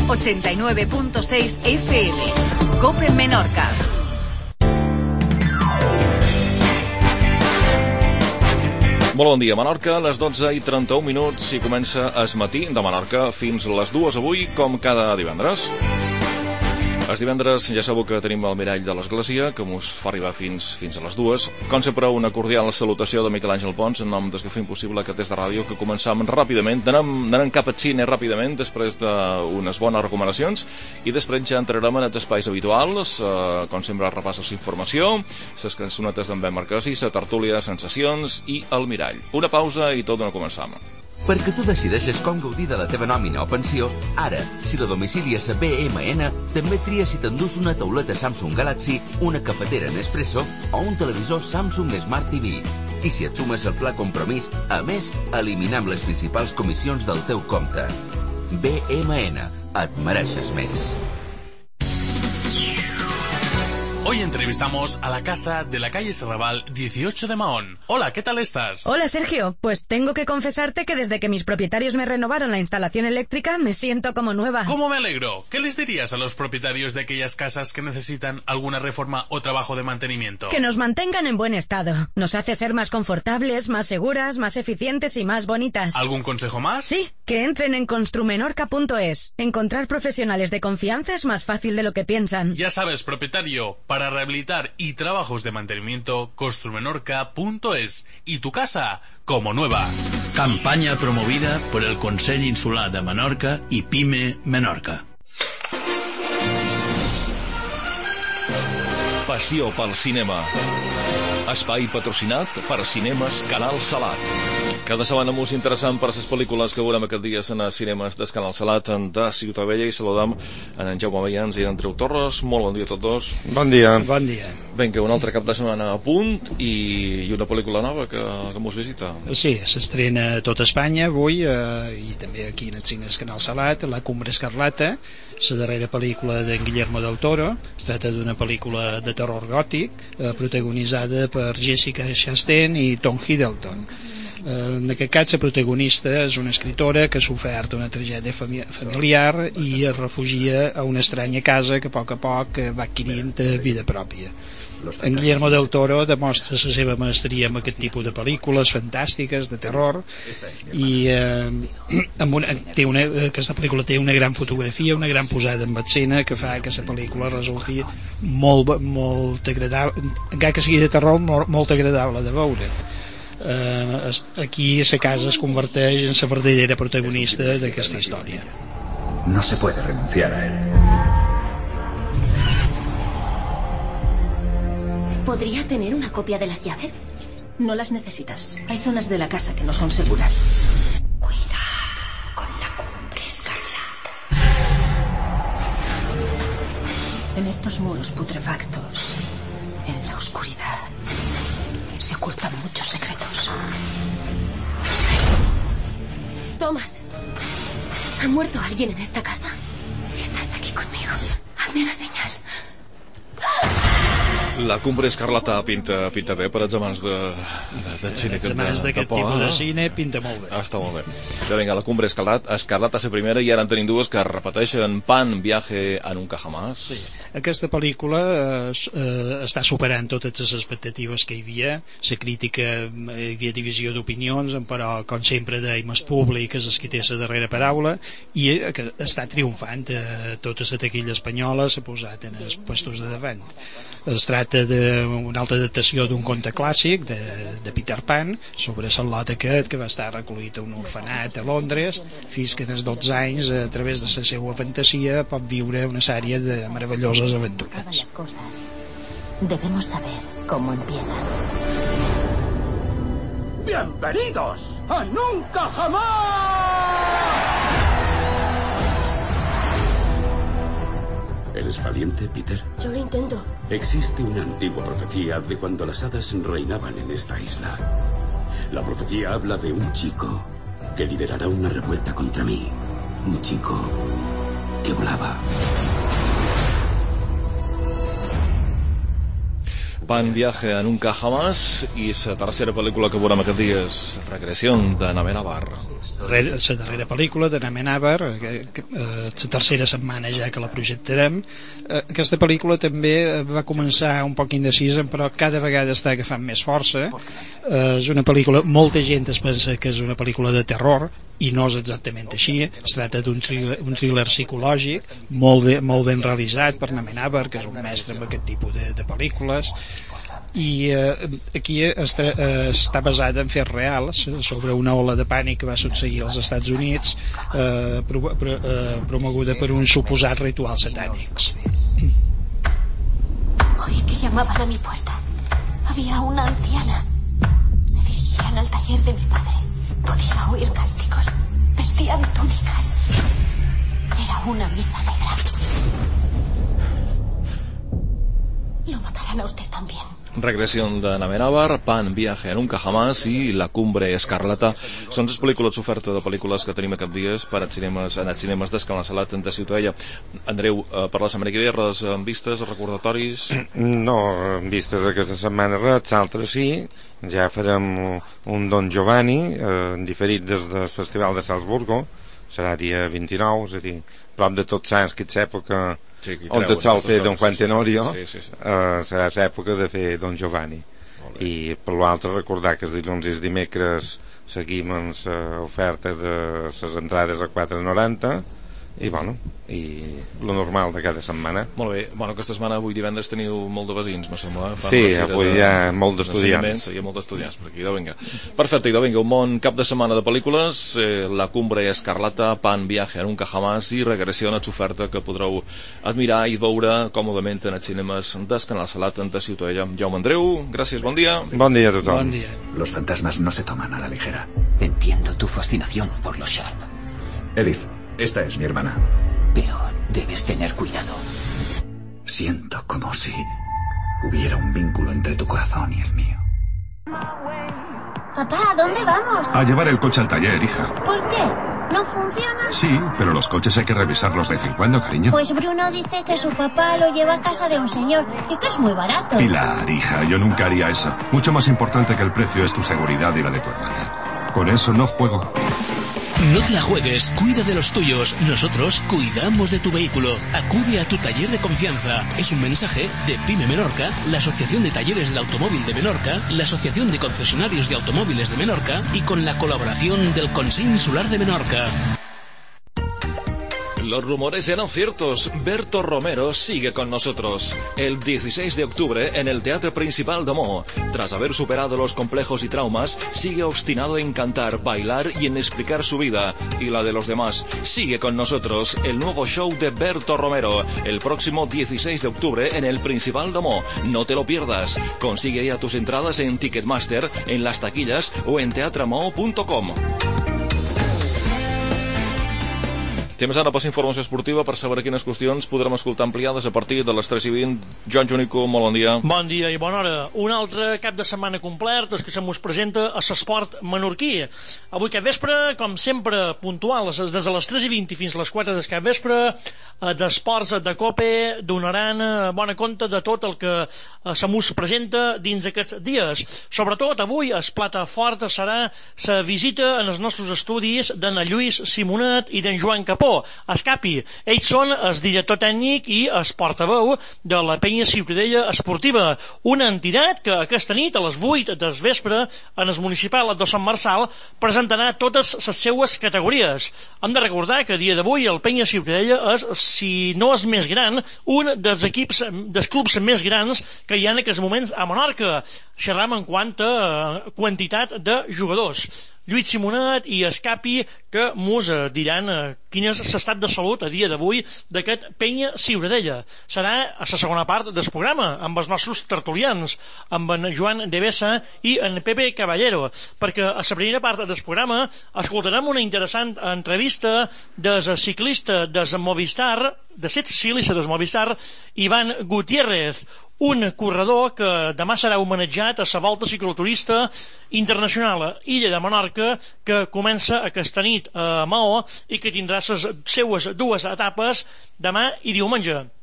89.6 FM. COPE Menorca. Molt bon dia, Menorca, a les 12:31 i comença Es Matí de Menorca fins a les 2 avui, com cada divendres. Els divendres ja sabeu que tenim el mirall de l'Església, que us fa arribar fins a les 2. Com sempre, una cordial salutació de Miquel Àngel Pons, en nom dels que fem possible que des de ràdio, que començam ràpidament, anem cap al cine ràpidament, després d'unes bones recomanacions, i després ja entrarem en els espais habituals, com sempre repasses informació, les cançonetes d'en Ben Marquesi, la tertúlia de sensacions i el mirall. Una pausa i tot no començam. Perquè tu decideixes com gaudir de la teva nòmina o pensió, ara, si la domicilies a BMN, també tria si t'endús una tauleta Samsung Galaxy, una cafetera Nespresso o un televisor Samsung Smart TV. I si et sumes el pla Compromís, a més, eliminem les principals comissions del teu compte. BMN, et mereixes més. Hoy entrevistamos a la casa de la calle Serrabal 18 de Mahón. Hola, ¿qué tal estás? Hola, Sergio. Pues tengo que confesarte que desde que mis propietarios me renovaron la instalación eléctrica me siento como nueva. ¿Cómo me alegro? ¿Qué les dirías a los propietarios de aquellas casas que necesitan alguna reforma o trabajo de mantenimiento? Que nos mantengan en buen estado. Nos hace ser más confortables, más seguras, más eficientes y más bonitas. ¿Algún consejo más? Sí, que entren en construmenorca.es. Encontrar profesionales de confianza es más fácil de lo que piensan. Ya sabes, propietario, para rehabilitar y trabajos de mantenimiento, construmenorca.es y tu casa como nueva. Campaña promovida por el Consell Insular de Menorca y PYME Menorca. Passió pel cinema. Espai patrocinat per Cinemes Canal Salat. Cada setmana molt interessant per les pel·lícules que veurem aquests dies en els cinemes del Canal Salat de Ciutadella, i saludam en Jaume Mayans i en Andreu Torres. Molt bon dia a tots dos. Bon dia. Bon dia. Vinga, un altre cap de setmana a punt i una pel·lícula nova que mos visita. Sí, s'estrena a tot Espanya avui i també aquí en els cines Canal Salat, La Cumbre Escarlata, la darrera pel·lícula d'en Guillermo del Toro. Es tracta d'una pel·lícula de terror gòtic protagonitzada per Jessica Chastain i Tom Hiddleston. En aquest cas la protagonista és una escritora que ha sofert una tragèdia familiar i es refugia a una estranya casa que a poc va adquirint vida pròpia. En Guillermo del Toro demostra la seva maestria amb aquest tipus de pel·lícules fantàstiques, de terror, i aquesta pel·lícula té una gran fotografia, una gran posada en escena que fa que la pel·lícula resulti molt agradable, encara que sigui de terror, molt agradable de veure. Aquí la casa es converteix en la verdadera protagonista d'aquesta història. No se puede renunciar a él. ¿Podría tener una copia de las llaves? No las necesitas. Hay zonas de la casa que no son seguras. Cuidado con la Cumbre Escarlata. En estos muros putrefactos, en la oscuridad, se ocultan muchos secretos. Thomas, ¿ha muerto alguien en esta casa? Si estás aquí conmigo, hazme una señal. La Cumbre Escarlata pinta bé per als amants de cine. Els amants d'aquest tipus de cine pinta molt bé. Està molt bé. Però vinga, La Cumbre Escarlata és la primera, i ara en tenim dues que repeteixen: Pan, Viaje a Nunca Jamás. Sí. Aquesta pel·lícula està superant totes les expectatives que hi havia. La crítica, hi havia divisió d'opinions, però com sempre deim, el públic és el que té la darrera paraula, i està triomfant. Tota la taquilla espanyola s'ha posat en els puestos de davant. Es tracta d'una altra adaptació d'un conte clàssic de Peter Pan sobre Charlot aquest, que va estar recollit a un orfenat a Londres fins que als 12 anys, a través de la seva fantasia, pot viure una sèrie de meravelloses aventures. Todas las cosas debemos saber cómo empiezan. ¡Bienvenidos a Nunca Jamás! ¿Eres valiente, Peter? Yo lo intento. Existe una antigua profecía de cuando las hadas reinaban en esta isla. La profecía habla de un chico que liderará una revuelta contra mí. Un chico que volaba. Pan Viaje a Nunca Jamás i la tercera pel·lícula que veurem aquest dia és Regresión de Amenábar. La darrera pel·lícula de Amenábar, la tercera setmana ja que la projectarem. Aquesta pel·lícula també va començar un poc indecisa, però cada vegada està agafant més força. És una pel·lícula, molta gent es pensa que és una pel·lícula de terror i no és exactament així. Es tracta d'un thriller psicològic molt ben realitzat per Amenábar, que és un mestre amb aquest tipus de pel·lícules, i aquí està basada en fets reals sobre una ola de pànic que va succeir als Estats Units, promoguda per uns suposats rituals satànics. Oí que llamaban a mi puerta. Había una anciana. Se dirigían al taller de mi padre. Podía oír cánticos. Vestían túnicas. Era una misa negra. Lo matarán a usted también. Regresión de Amenábar, Pan Viaje a Nunca Jamás i La Cumbre Escarlata són les pel·lícules d'oferta de pel·lícules que tenim aquest dies per als cinemes d'Escala-Salat de Ciutadella. Andreu, per la setmana que ve, res en vistes, recordatoris? No, en vistes aquesta setmana res, l'altre sí. Ja farem un Don Giovanni diferit des del Festival de Salzburgo. Serà dia 29, és a dir, prop de Tots Sants, que és època on et sol fer Don Juan Tenorio. Serà l'època de fer Don Giovanni. I per l'altre recordar que els dilluns i els dimecres seguim amb l'oferta de les entrades a 4,90 i bueno, i lo normal de cada setmana. Molt bé, bueno, aquesta setmana avui divendres teniu molt de veïns, me sembla. Sí, avui hi ha molt d'estudiants. Hi ha molt d'estudiants per aquí, vinga. Perfecte, vinga, un bon cap de setmana de pel·lícules, La Cumbre Escarlata, Pan Viaje a Nunca Jamás i Regresión, oferta que podreu admirar i veure còmodament en els cinemes d'Escala-Salat de Ciutadella. Jaume Andreu, gràcies, bon dia. Bon dia a tothom. Bon dia. Los fantasmas no se toman a la ligera. Entiendo tu fascinación por los Sharp. Edith, esta es mi hermana. Pero debes tener cuidado. Siento como si hubiera un vínculo entre tu corazón y el mío. Papá, ¿a dónde vamos? A llevar el coche al taller, hija. ¿Por qué? ¿No funciona? Sí, pero los coches hay que revisarlos de vez en cuando, cariño. Pues Bruno dice que su papá lo lleva a casa de un señor y que es muy barato. Pilar, hija, yo nunca haría eso. Mucho más importante que el precio es tu seguridad y la de tu hermana. Con eso no juego. No te la juegues, cuida de los tuyos. Nosotros cuidamos de tu vehículo. Acude a tu taller de confianza. Es un mensaje de PYME Menorca, la Asociación de Talleres del Automóvil de Menorca, la Asociación de Concesionarios de Automóviles de Menorca y con la colaboración del Consell Insular de Menorca. Los rumores eran ciertos. Berto Romero sigue con nosotros. El 16 de octubre en el Teatro Principal de Mo. Tras haber superado los complejos y traumas, sigue obstinado en cantar, bailar y en explicar su vida y la de los demás. Sigue con nosotros el nuevo show de Berto Romero. El próximo 16 de octubre en el Principal de Mo. No te lo pierdas. Consigue ya tus entradas en Ticketmaster, en las taquillas o en teatramo.com. Temps ara per la informació esportiva per saber quines qüestions podrem escoltar ampliades a partir de les 3:20. Joan Junico, molt bon dia. Bon dia i bona hora. Un altre cap de setmana complet és que se mos presenta a l'esport menorquí. Avui cap vespre, com sempre, puntual, des de les 3:20 fins a les 4 del cap vespre, d'esports de COPE donaran bona compte de tot el que se mos presenta dins aquests dies. Sobretot avui el plat fort serà la visita en els nostres estudis d'en Lluís Simonet i d'en Joan Capó, Escapi. Ells són el director tècnic i el portaveu de la Penya Ciutadella Esportiva, una entitat que aquesta nit a les 8 del vespre en el municipal de Sant Marçal presentarà totes les seues categories. Hem de recordar que a dia d'avui el Penya Ciutadella és, si no és més gran, un dels equips, dels clubs més grans que hi ha en aquests moments a Menorca. Xerram en quant a quantitat de jugadors. Lluís Simonet i Escapi que mos diran quin és l'estat de salut a dia d'avui d'aquest Penya Ciutadella. Serà a la segona part del programa amb els nostres tertulians, amb en Joan de Bessa i en Pepe Caballero, perquè a la primera part del programa escoltarem una interessant entrevista del ciclista del Movistar, de set ciclistes del Movistar, Ivan Gutiérrez, un corredor que demà serà homenatjat a la Volta Cicloturista Internacional a Illa de Menorca, que comença aquesta nit a Maó i que tindrà les seues dues etapes demà i diumenge.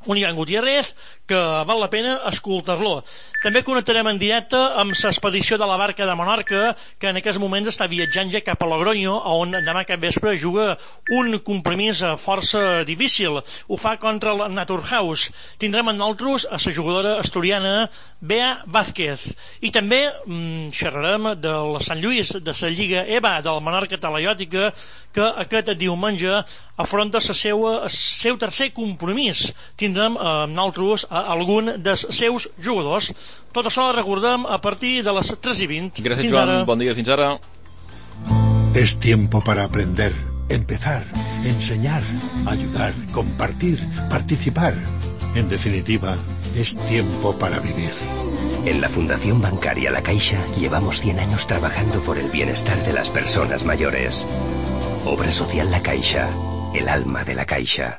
un Ivan Gutiérrez que val la pena escoltar-lo. També connectarem en directe amb l'expedició de la barca de Menorca, que en aquests moments està viatjant ja cap a Logroño, on demà cap vespre juga un compromís força difícil. Ho fa contra el Naturhaus. Tindrem amb nosaltres a la jugadora asturiana Bea Vázquez. I també xerrarem del Sant Lluís, de la Lliga EVA, del Menorca Talaiòtica, que aquest diumenge afronta el seu tercer compromís. Tindrem amb nosaltres algun dels seus jugadors. Tot això recordem a partir de les 3:20. Gràcies, Joan. Bon dia, fins ara. Es tiempo para aprender, empezar, enseñar, ayudar, compartir, participar. En definitiva, es tiempo para vivir. En la Fundación Bancaria La Caixa llevamos 100 años trabajando por el bienestar de las personas mayores. Obra Social La Caixa, el alma de la Caixa.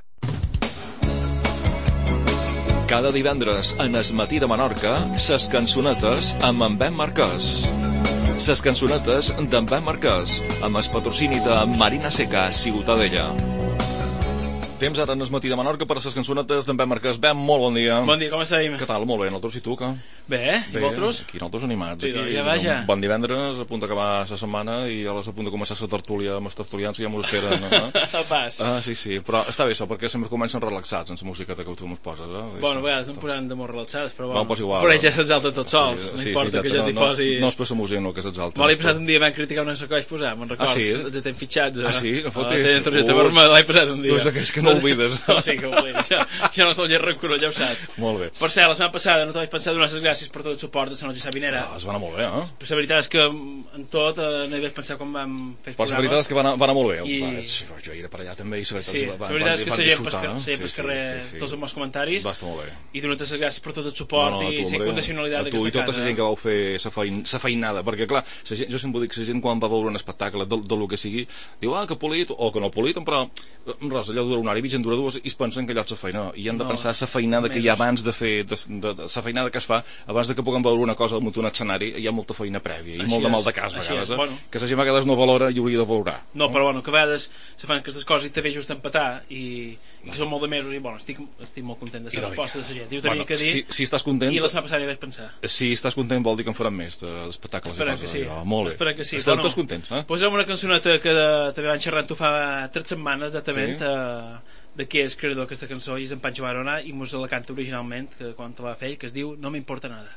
Cada divendres en Es Matí de Menorca, ses cançonetes amb en Ben Marquès. Ses cançonetes d'en Ben Marquès, amb el patrocini de Marina Seca, Ciutadella. Temps ara en Es Matí de Menorca per a les cançonetes d'en Ben Marquès. Ben, molt bon dia. Bon dia, com estàs? Què tal? Molt bé, nosaltres i tu, què? Bé, i vosaltres? Aquí nosaltres animats. Sí, ja vaja. Bon divendres, a punt d'acabar la setmana i a punt de començar la tertúlia amb els tertulians que ja m'ho esperen. El pas. Sí, però està bé això, perquè sempre comencen relaxats en la música que tu mos poses. Bueno, a vegades no em posaran de molt relaxats, però bueno. Pues igual. Però ja s'exalta tot sols, no importa que jo t'hi posi... No és per la música, no, que s'exalta. L'he passat un dia, vam criticar una que vaig posar, me'n recordo. Ah, sí? Els tenen fitxats. Ah, sí? No fotis? Tenen targeta vermella, l'he passat un dia. Tu és d'aquells que no oblides. Sí, que ho oblides. Jo no soc ja rencurós, ja ho saps. Molt bé. Per cert, la setmana passada no te vaig pensar donar les gràcies per tot el suport de la Noche Sabinera. Es va anar molt bé, eh? Però la veritat és que en tot no hi vaig pensar quan vam fer el programa. Però la veritat és que va anar molt bé. Jo he ido per allà també i la veritat és que seient pel carrer tots els meus comentaris. Va estar molt bé. I donar-te les gràcies per tot el suport i la incondicionalitat d'aquesta casa. Tu i tota la gent que vau fer la feinada, perquè clar, jo sempre dic que la gent quan va veure un espectacle del que sigui, diu, que polit o que no polit, però res, allò dura una hora i mitja, en dura dues, i es pensen que allò és la feina, i han de pensar la feinada que hi ha abans de fer, la feinada que es fa abans de que puguem veure una cosa muntar un escenari, hi ha molta feina prèvia i molt de mal de cas a vegades, que la gent a vegades no valora i hauria de valorar. No, però bueno, que a vegades se fan aquestes coses i te veig just empatar i que són molt de mesos i bueno, estic molt content de la resposta de la gent. Jo tenia que dir si estàs content, i la setmana passada hi vaig pensar. Si estàs content vol dir que en faran més d'espectacles. Esperem que sí. Molt bé. Esperem que sí. Estem tots contents, eh? Posem una cançoneta que també van xerrant tu fa 3 setmanes exactament de qui és creador d'aquesta cançó i és en Pancho Barona i mos la canta originalment que quan te la va fer ell, que es diu No me importa nada.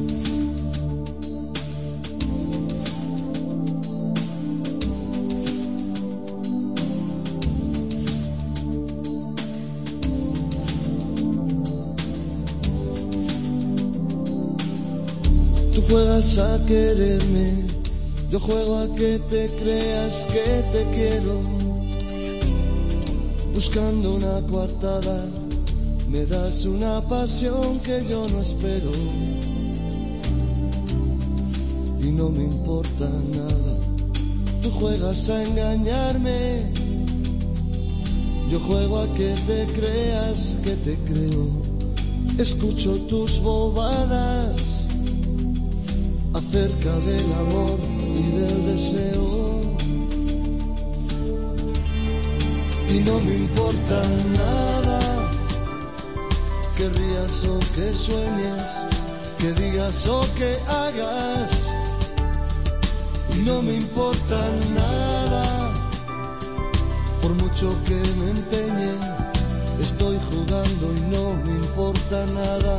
Tú juegas a quererme, yo juego a que te creas que te quiero. Buscando una coartada, me das una pasión que yo no espero. Y no me importa nada, tú juegas a engañarme, yo juego a que te creas que te creo. Escucho tus bobadas acerca del amor y del deseo. Y no me importa nada, que rías o que sueñes, que digas o que hagas. Y no me importa nada, por mucho que me empeñe, estoy jugando y no me importa nada.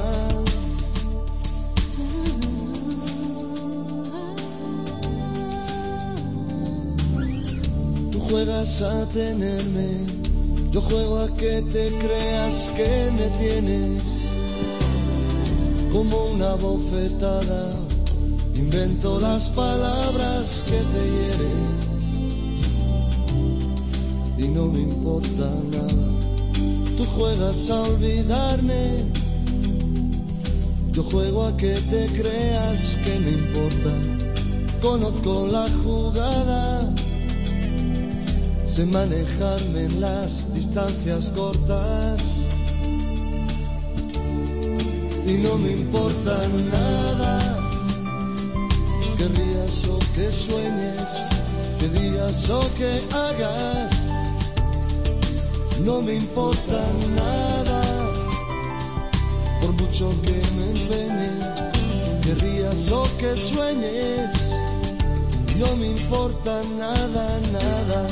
Tú juegas a tenerme, yo juego a que te creas que me tienes. Como una bofetada, invento las palabras que te hieren. Y no me importa nada, tú juegas a olvidarme, yo juego a que te creas que me importa. Conozco la jugada, sé manejarme en las distancias cortas. Y no me importa nada, que rías o que sueñes, que digas o que hagas. No me importa nada, por mucho que me empeñe, que rías o que sueñes, no me importa nada, nada.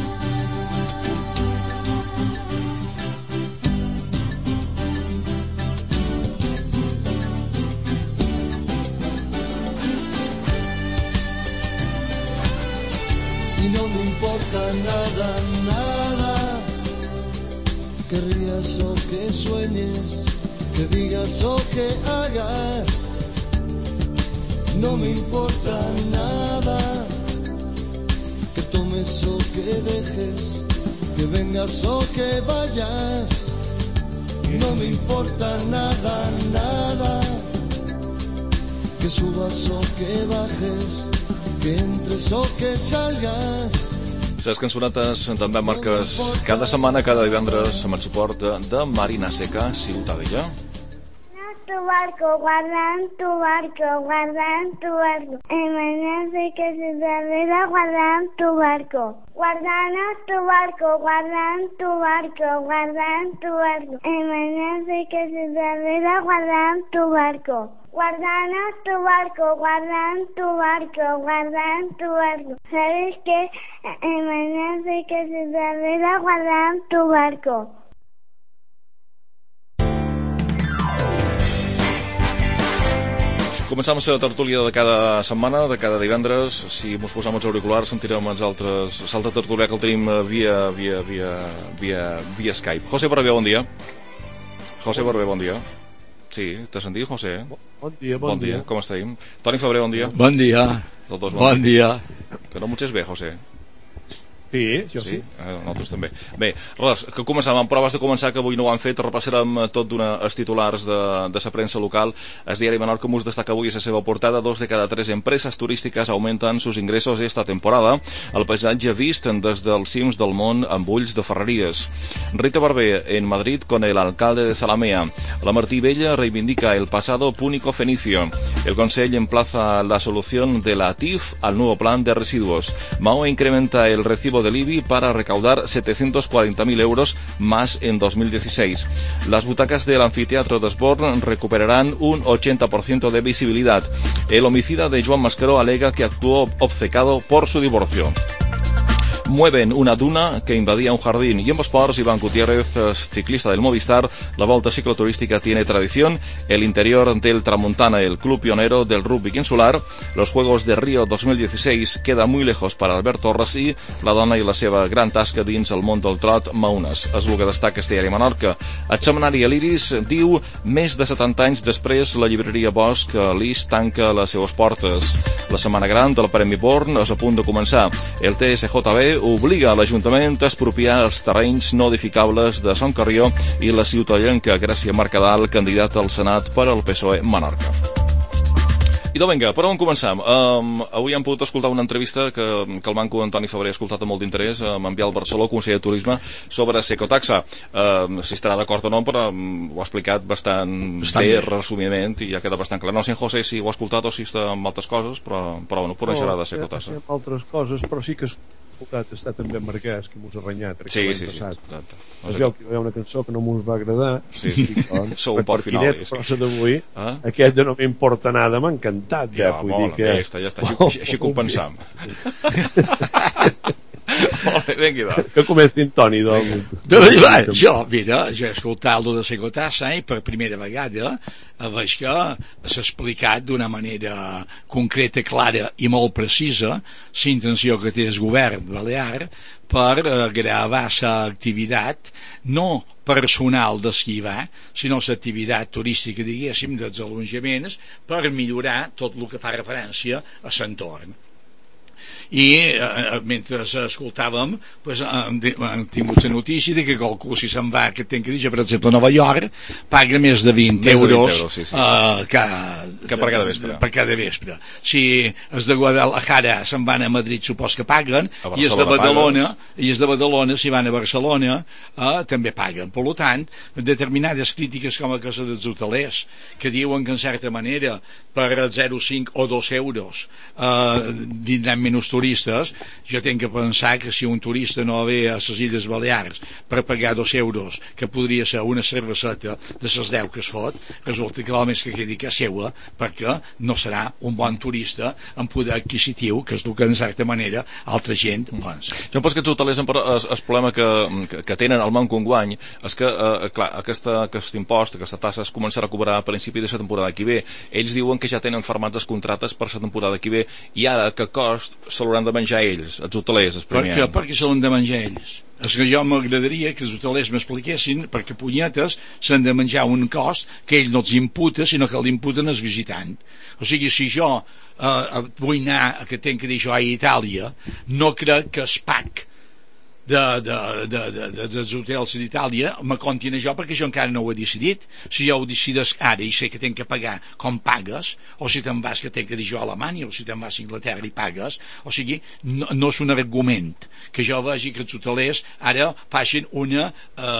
Y no me importa nada, nada, que rías o que sueñes, que digas o que hagas, no me importa nada, que tomes o que dejes, que vengas o que vayas, no me importa nada, nada, que subas o que bajes, que entres o que salgas. Les cançonetes també marques cada setmana, cada divendres, amb el suport de Marina Seca, Ciutat Vella. Tu barco, guarda en tu barco, guarda en tu barco. Imagínate que se te vela, guarda en tu barco. Guarda en tu barco, guarda en tu barco, guarda en tu barco. Imagínate que se te vela, guarda en tu barco. Guarda en tu barco, guarda en tu barco, guarda en tu barco. ¿Sabes qué? Imagínate que se te vela, guarda en tu barco. Començam la tertúlia de cada setmana, de cada divendres. Si mos posam els auriculars sentirem els altres salta tertúlia que el tenim via Skype. José Barber, bon dia. José Barber, bon dia. Sí, t'has sentit, José? Bon dia. Com estem? Toni Febrer, bon dia. Bon dia. Bon dia. Que no m'ho bé, José? Sí, jo sí. Nosaltres també. Bé, res, que començàvem, però abans de començar, que avui no ho han fet, repassarem tot els titulars de la premsa local. El diari Menorca mos destaca avui a la seva portada: 2 de cada 3 empreses turísticas aumentan sus ingresos esta temporada. El paisatge vist des dels cims del món amb ulls de ferreries. Rita Barber en Madrid con el alcalde de Zalamea. La Martí Vella reivindica el pasado púnico fenicio. El Consell emplaza la solución de la TIF al nuevo plan de residuos. Mahou incrementa el recibo del IBI para recaudar 740.000 euros más en 2016. Las butacas del anfiteatro de Esborn recuperarán un 80% de visibilidad. El homicida de Joan Mascaró alega que actuó obcecado por su divorcio. Mueven una duna que invadía un jardín. Y en esports, Iván Gutiérrez, ciclista del Movistar. La volta cicloturística tiene tradición. El interior del Tramontana, el club pionero del rugby insular. Los Juegos de Río 2016 queda muy lejos para Albert Torres i la dona i la seva gran tasca dins el món del trot maunes. És el que destaca este diari Menorca. El setmanari l'Iris diu: més de 70 anys després, la llibreria Bosch Lis tanca les seues portes. La setmana gran del Premi Born és a punt de començar. El TSJB obliga a l'Ajuntament a expropiar els terrenys no edificables de Son Carrió i la ciutadana Gràcia Mercadal, candidata al Senat per al PSOE Menorca. I doncs vinga, per on començam? Avui hem pogut escoltar una entrevista que el banco Antoni Febrer ha escoltat amb molt d'interès amb en Biel Barceló, conseller de Turisme, sobre Secotaxa. Si estarà d'acord o no, però ho ha explicat bastant bé, resumidament, i ja queda bastant clar. No sé, José, si ho ha escoltat o si està amb altres coses, però bueno, per on serà de Secotaxa? No sé altres coses, però sí que està també en Marquès, que m'ho ha renyat l'any passat. Es veu que hi ha una cançó que no m'ho va agradar, sou un poc final, però la d'avui, aquest de No m'importa nada m'ha encantat. Ja està, així compensam. Que comenci en Toni, doncs. Jo he escoltat el de Secotassa i per primera vegada veig que s'ha explicat d'una manera concreta, clara i molt precisa la intenció que té el govern balear per gravar l'activitat no personal d'esquivar, sinó l'activitat turística, diguéssim, dels allotjaments, per millorar tot el que fa referència a l'entorn. I mentre escoltàvem hem tingut la notícia de que qualcú, si se'n va, que ten que dir, per exemple, a Nova York, paga més de 20 euros per cada vespre. Si els de Guadalajara se'n van a Madrid, supos que paguen, i els de Badalona, si van a Barcelona, també paguen. Per tant, determinades crítiques com a cosa dels hotelers, que diuen que en certa manera per 0,5 o 2 euros vindran menys menys turistes, jo tinc que pensar que si un turista no ve a les Illes Balears per pagar 2 euros, que podria ser una cerveseta de les 10 que es fot, resulta que només que quedi que és seua, perquè no serà un bon turista amb poder adquisitiu, que és el que en certa manera altra gent pensa. Jo em penso que els hotelers, el problema que tenen al manco enguany és que, clar, aquest impost, aquesta tassa es començarà a cobrar a principi de la temporada que ve. Ells diuen que ja tenen firmats els contractes per la temporada que ve, i ara que cost se l'hauran de menjar ells, els hotelers, el primer any. Per què se l'han de menjar ells? És que jo m'agradaria que els hotelers m'expliquessin perquè punyetes s'han de menjar un cost que ells no els imputa, sinó que l'imputen els visitants. O sigui, si jo vull anar, que tenc que dir jo a Itàlia, no crec que es PAC dels hotels d'Itàlia me comptin això, perquè jo encara no ho he decidit. Si jo ho decidís ara i sé que tenc que pagar com pagues, o si te'n vas que tenc que dir jo a Alemanya, o si te'n vas a Inglaterra i pagues, o sigui, no és un argument que jo vegi que els hotelers ara facin una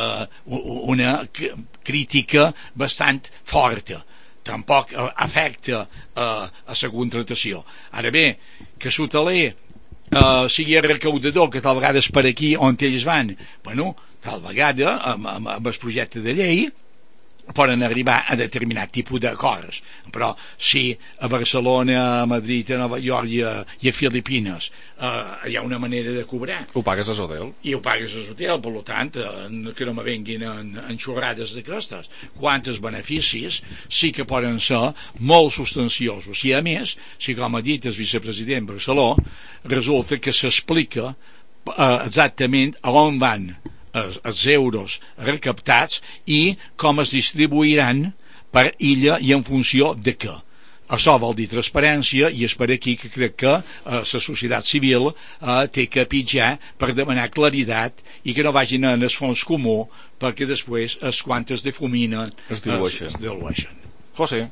crítica bastant forta. Tampoc afecta a la contratació. Ara bé, que l'hoteler sigui recaudador, que tal vegada és per aquí on ells van, bueno, tal vegada amb el projecte de llei poden arribar a determinat tipus d'acords, però si a Barcelona, a Madrid, a Nova York i a Filipines hi ha una manera de cobrar, ho pagues a l'hotel i ho pagues a l'hotel, per tant que no me venguin en xorrades d'aquestes. Quants beneficis sí que poden ser molt substanciosos, i a més, si com ha dit el vicepresident Barceló, resulta que s'explica exactament a on van els euros recaptats i com es distribuiran per illa i en funció de què. Això vol dir transparència, i és per aquí que crec que la societat civil té que pitjar per demanar claritat i que no vagin en el fons comú, perquè després els quants es difuminen es dilueixen. José.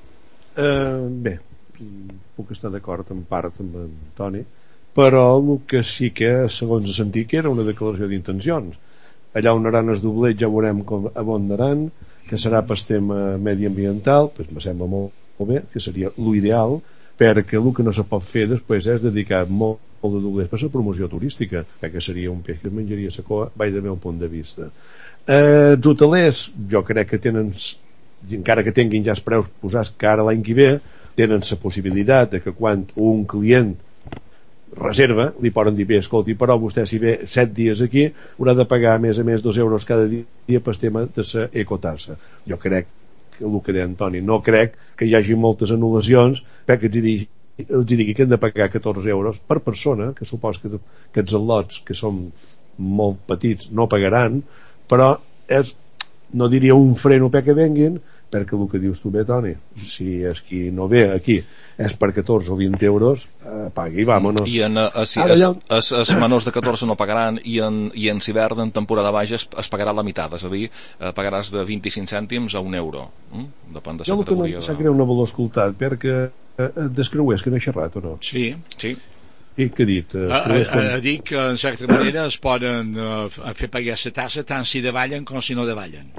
Bé, puc estar d'acord en part amb en Toni, però el que sí que, segons he sentit, que era una declaració d'intencions. Allà on anaran els doblets ja veurem a on anaran, que serà per tema mediambiental, pues me sembla molt bé, que seria l'ideal, perquè el que no se pot fer després és dedicar molt de doblers per la promoció turística, que seria un peix que es menjaria la coa, vaig del meu punt de vista. Els hotelers, jo crec que tenen, encara que tinguin ja els preus posats que ara l'any que ve, tenen la possibilitat de que quan un client reserva, li poden dir, bé, escolti, però vostè si ve 7 dies aquí haurà de pagar a més 2 euros cada dia per tema de la ecotassa. Jo crec que el que deia Antoni, no crec que hi hagi moltes anul·lacions perquè els digui que han de pagar 14 euros per persona, que supos que els al·lots que són molt petits no pagaran, però és, no diria un freno perquè venguin, perquè el que dius tu bé, Toni, si és qui no ve aquí és per 14 o 20 euros, pagui, vámonos. I els menors de 14 no pagaran, i en hivern, en temporada baixa, es pagarà la meitat, és a dir, pagaràs de 25 cèntims a 1 euro. Depèn de la categoria. Jo el que no sap greu no vol escoltar, perquè descreuers que no he xerrat o no? Sí. Sí, que ha dit? Ha dit que, en certa manera, es poden fer pagar la tassa tant si davallen com si no davallen.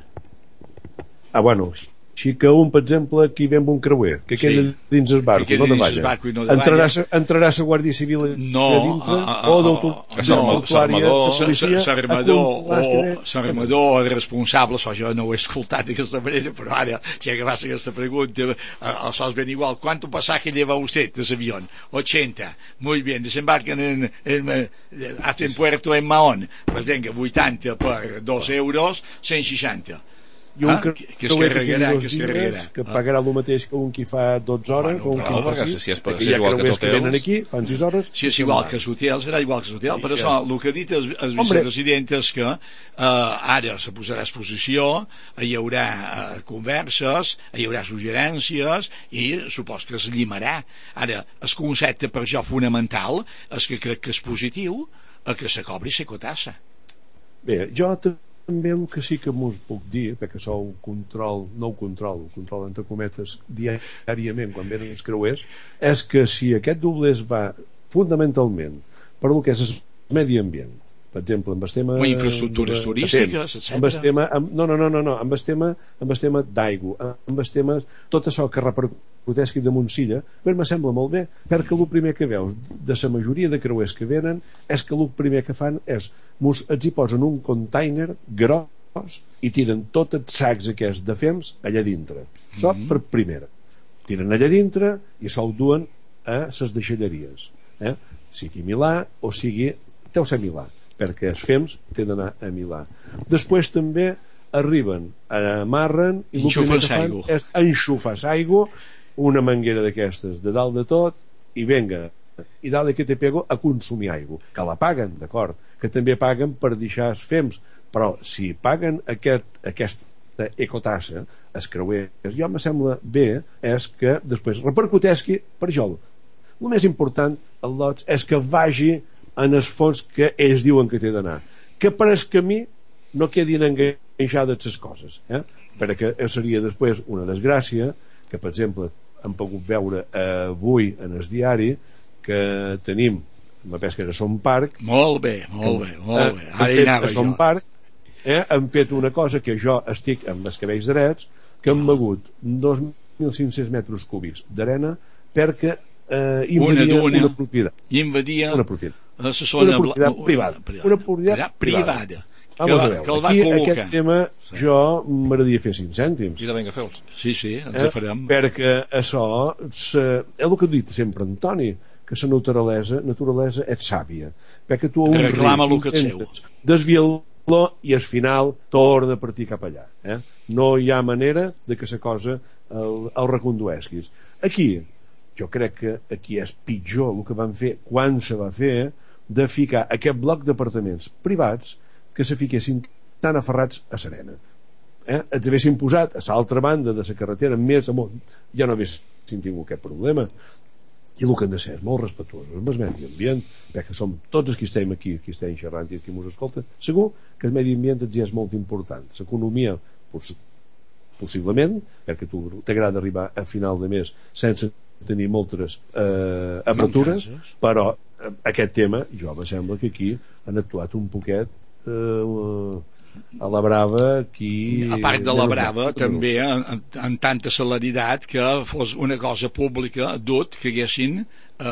Bueno, així que un, per exemple, aquí ve amb un creuer que queda dins el barco, no davalla, entrarà la Guàrdia Civil a dintre o l'armador o el responsable, això jo no ho he escoltat d'aquesta manera, però ara ja que vas a aquesta pregunta això és ben igual. ¿Cuánto pasaje lleva usted de ese avión? 80. Muy bien, desembarcan hacen puerto en Mahón, pues venga, 80 per 2 euros, 160. I un que es carregarà, que pagarà el mateix que un que fa 12 hores o un que fa 6, que hi ha creuers que venen aquí, fan 6 hores. Si és igual que l'hotel, serà igual que l'hotel, però això, el que ha dit el vicepresident és que ara se posarà a exposició, hi haurà converses, hi haurà suggerències i supos que es llimarà. Ara, el concepte per jo fonamental és que crec que és positiu que se cobri la cotassa. Bé, jo també el que sí que m'ho puc dir, perquè sou control entre cometes diàriament quan venen els creuers, és que si aquest doblers va fonamentalment per el que és el medi ambient, per exemple, amb el tema... O infraestructures turístiques, etc. Amb el tema... No, amb el tema d'aigua, amb el tema... Tot això que repercuteix damunt Silla, però me sembla molt bé, perquè el primer que veus de la majoria de creuers que venen és que el primer que fan és els hi posen un container gros i tiren tots els sacs aquests de fems allà dintre. Això per primera. Tiren allà dintre i s'ho duen a les deixalleries. Sigui Milà o sigui... Deu ser Milà, perquè els fems té d'anar a Milà. Després també arriben, amarren i el primer que fan és enxufar l'aigua, una manguera d'aquestes de dalt de tot i venga, i dalt que te pego a consumir aigua, que la paguen, d'acord, que també paguen per deixar els fems, però si paguen aquesta ecotassa els creuers, jo me sembla bé és que després repercutesqui per jo. El més important al lots és que vagi en els fons que ells diuen que té d'anar, que per el camí no quedin enganxades les coses, perquè seria després una desgràcia que, per exemple, hem pogut veure avui en el diari que tenim, me penso que era Son Parc, molt bé Son Parc, han fet una cosa que jo estic amb els cabells drets, que han mogut 2.500 metres cúbics d'arena perquè invadia una propietat. Una propietat privada. Vamos a veure, aquí aquest tema jo m'agradaria fer 5 cèntims. I de vinga, feu-los. Sí, ens farem. Perquè això és el que he dit sempre, Antoni, que la naturalesa és sàvia. Perquè tu a un riu desvia-lo i al final torna a partir cap allà. No hi ha manera de que la cosa el reconduesquis. Aquí, jo crec que aquí és pitjor el que van fer quan se va fer de ficar aquest bloc d'apartaments privats que se fiquessin tan aferrats a Serena. Els haguessin posat a l'altra banda de la carretera més amunt, ja no haguessin tingut aquest problema. I el que hem de ser és molt respectuosos amb el medi ambient, perquè som tots els que estem aquí, qui estem xerrant i qui ens escolta, segur que el medi ambient ja és molt important. L'economia, possiblement, perquè tu t'agrada arribar a final de mes sense tenir moltes apertures, però aquest tema, jo me sembla que aquí han actuat un poquet a la brava aquí... A part de la brava, també en tanta celeritat que fos una cosa pública dut que haguessin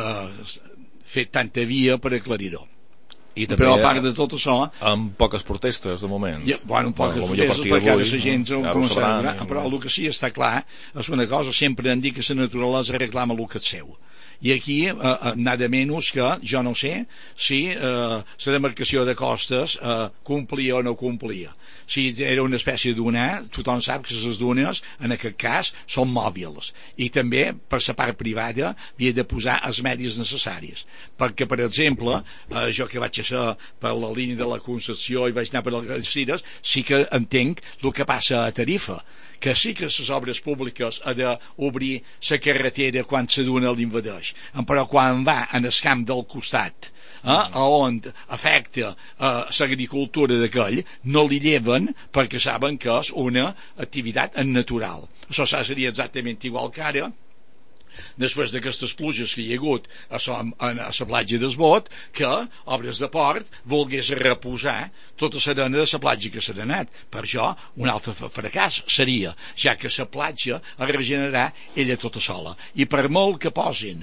fet tanta via per aclarir-ho. I també, però a part de tot això, amb poques protestes de moment, poques protestes perquè ara la gent començarà a donar, però el que sí està clar és una cosa, sempre han dit que la naturalesa reclama el que és seu, i aquí nada menys que jo no sé si la demarcació de costes complia o no complia. Si era una espècie d'una, tothom sap que les dunes en aquest cas són mòbils, i també per la part privada havia de posar els medis necessaris, perquè per exemple jo que vaig ser per la línia de la Concepció i vaig anar per les Cires, sí que entenc el que passa a Tarifa, que sí que les obres públiques ha d'obrir la carretera quan la duna l'invadeix, però quan va en el camp del costat on afecta l'agricultura d'aquell, no li lleven perquè saben que és una activitat natural. Això seria exactament igual que ara, després d'aquestes pluges que hi ha hagut a la platja d'Esbot, que Obres de Port volgués reposar tota l'arena de la platja que s'ha anat. Per això un altre fracàs seria, ja que la platja es regenerarà ella tota sola, i per molt que posin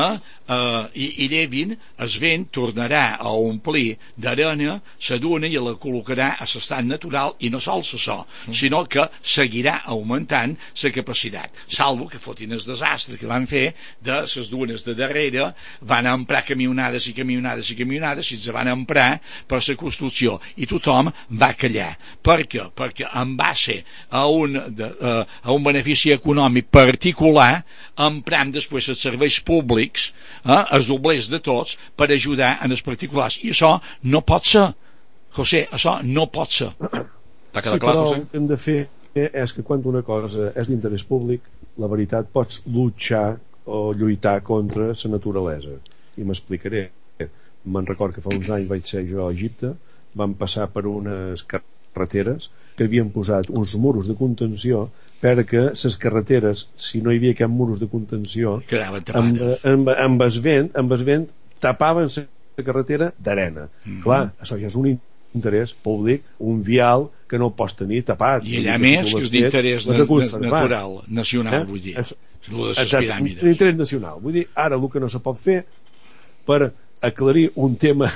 i llevin, el vent tornarà a omplir d'arena la duna i la col·locarà a l'estat natural, i no sols això, sinó que seguirà augmentant la capacitat, salvo que fotin el desastre que van fer de les dunes de darrere. Van emprar camionades i camionades i camionades i se van emprar per la construcció, i tothom va callar. Per què? Perquè en base a un benefici econòmic particular emprant després els serveis públics, els doblers de tots, per ajudar en els particulars, i això no pot ser, José, això no pot ser. T'ha quedat clar, José? El que hem de fer és que quan una cosa és d'interès públic, la veritat, pots lluitar contra la naturalesa, i m'explicaré. Me'n record que fa uns anys vaig ser jo a Egipte, vam passar per unes carreteres que havien posat uns muros de contenció perquè les carreteres, si no hi havia cap muros de contenció, amb el vent tapaven la carretera d'arena. Clar, això ja és un interès públic, un vial que no pots tenir tapat. I allà més que és d'interès natural, nacional, vull dir. Exacte, un interès nacional. Vull dir, ara el que no se pot fer per aclarir un tema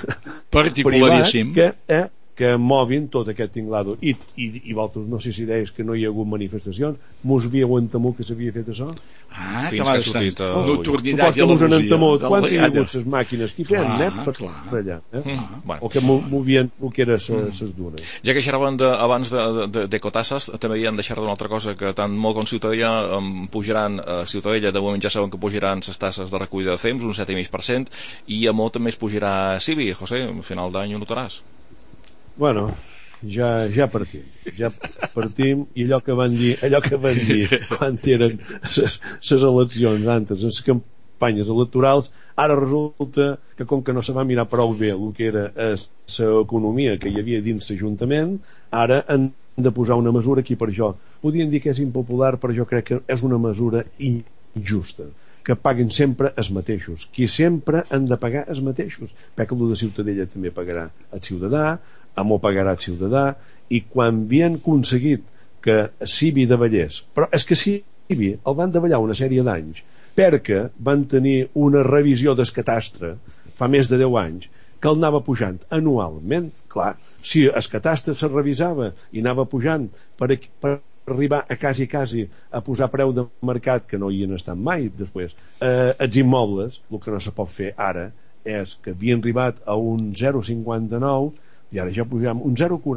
privat que movin tot aquest tinglado i vosaltres no sé si deies que no hi ha hagut manifestacions, mos havíeu entemut que s'havia fet això? Que va sortit notornitat de la música. Quan hi ha hagut les màquines que feien net per allà, o que movien el que eren les dunes. Ja que xerraven abans d'ecotasses, també hi han de xerrar d'una altra cosa, que tant molt com Ciutadella pujaran, Ciutadella de moment ja saben que pujaran les tasses de recollida de fems, un 7,5%, i a molt també es pujarà Civi. José, a final d'any ho notaràs. Bueno, ja partim i allò que van dir quan eren les eleccions antes, les campanyes electorals, ara resulta que com que no se va mirar prou bé el que era l'economia que hi havia dins l'Ajuntament, ara han de posar una mesura aquí per això. Podien dir que és impopular, però jo crec que és una mesura injusta, que paguen sempre els mateixos, qui sempre han de pagar els mateixos, perquè el de Ciutadella també pagarà el ciutadà, Amor pagarà el ciutadà, i quan havien aconseguit que Civi davallés, però és que Civi el van davallar una sèrie d'anys perquè van tenir una revisió del catastre fa més de 10 anys que el anava pujant anualment. Clar, si el catastre se revisava i anava pujant per arribar a quasi a posar preu de mercat, que no hi han estat mai després, els immobles, el que no se pot fer ara és que havien arribat a un 0,59 i ara ja pugem un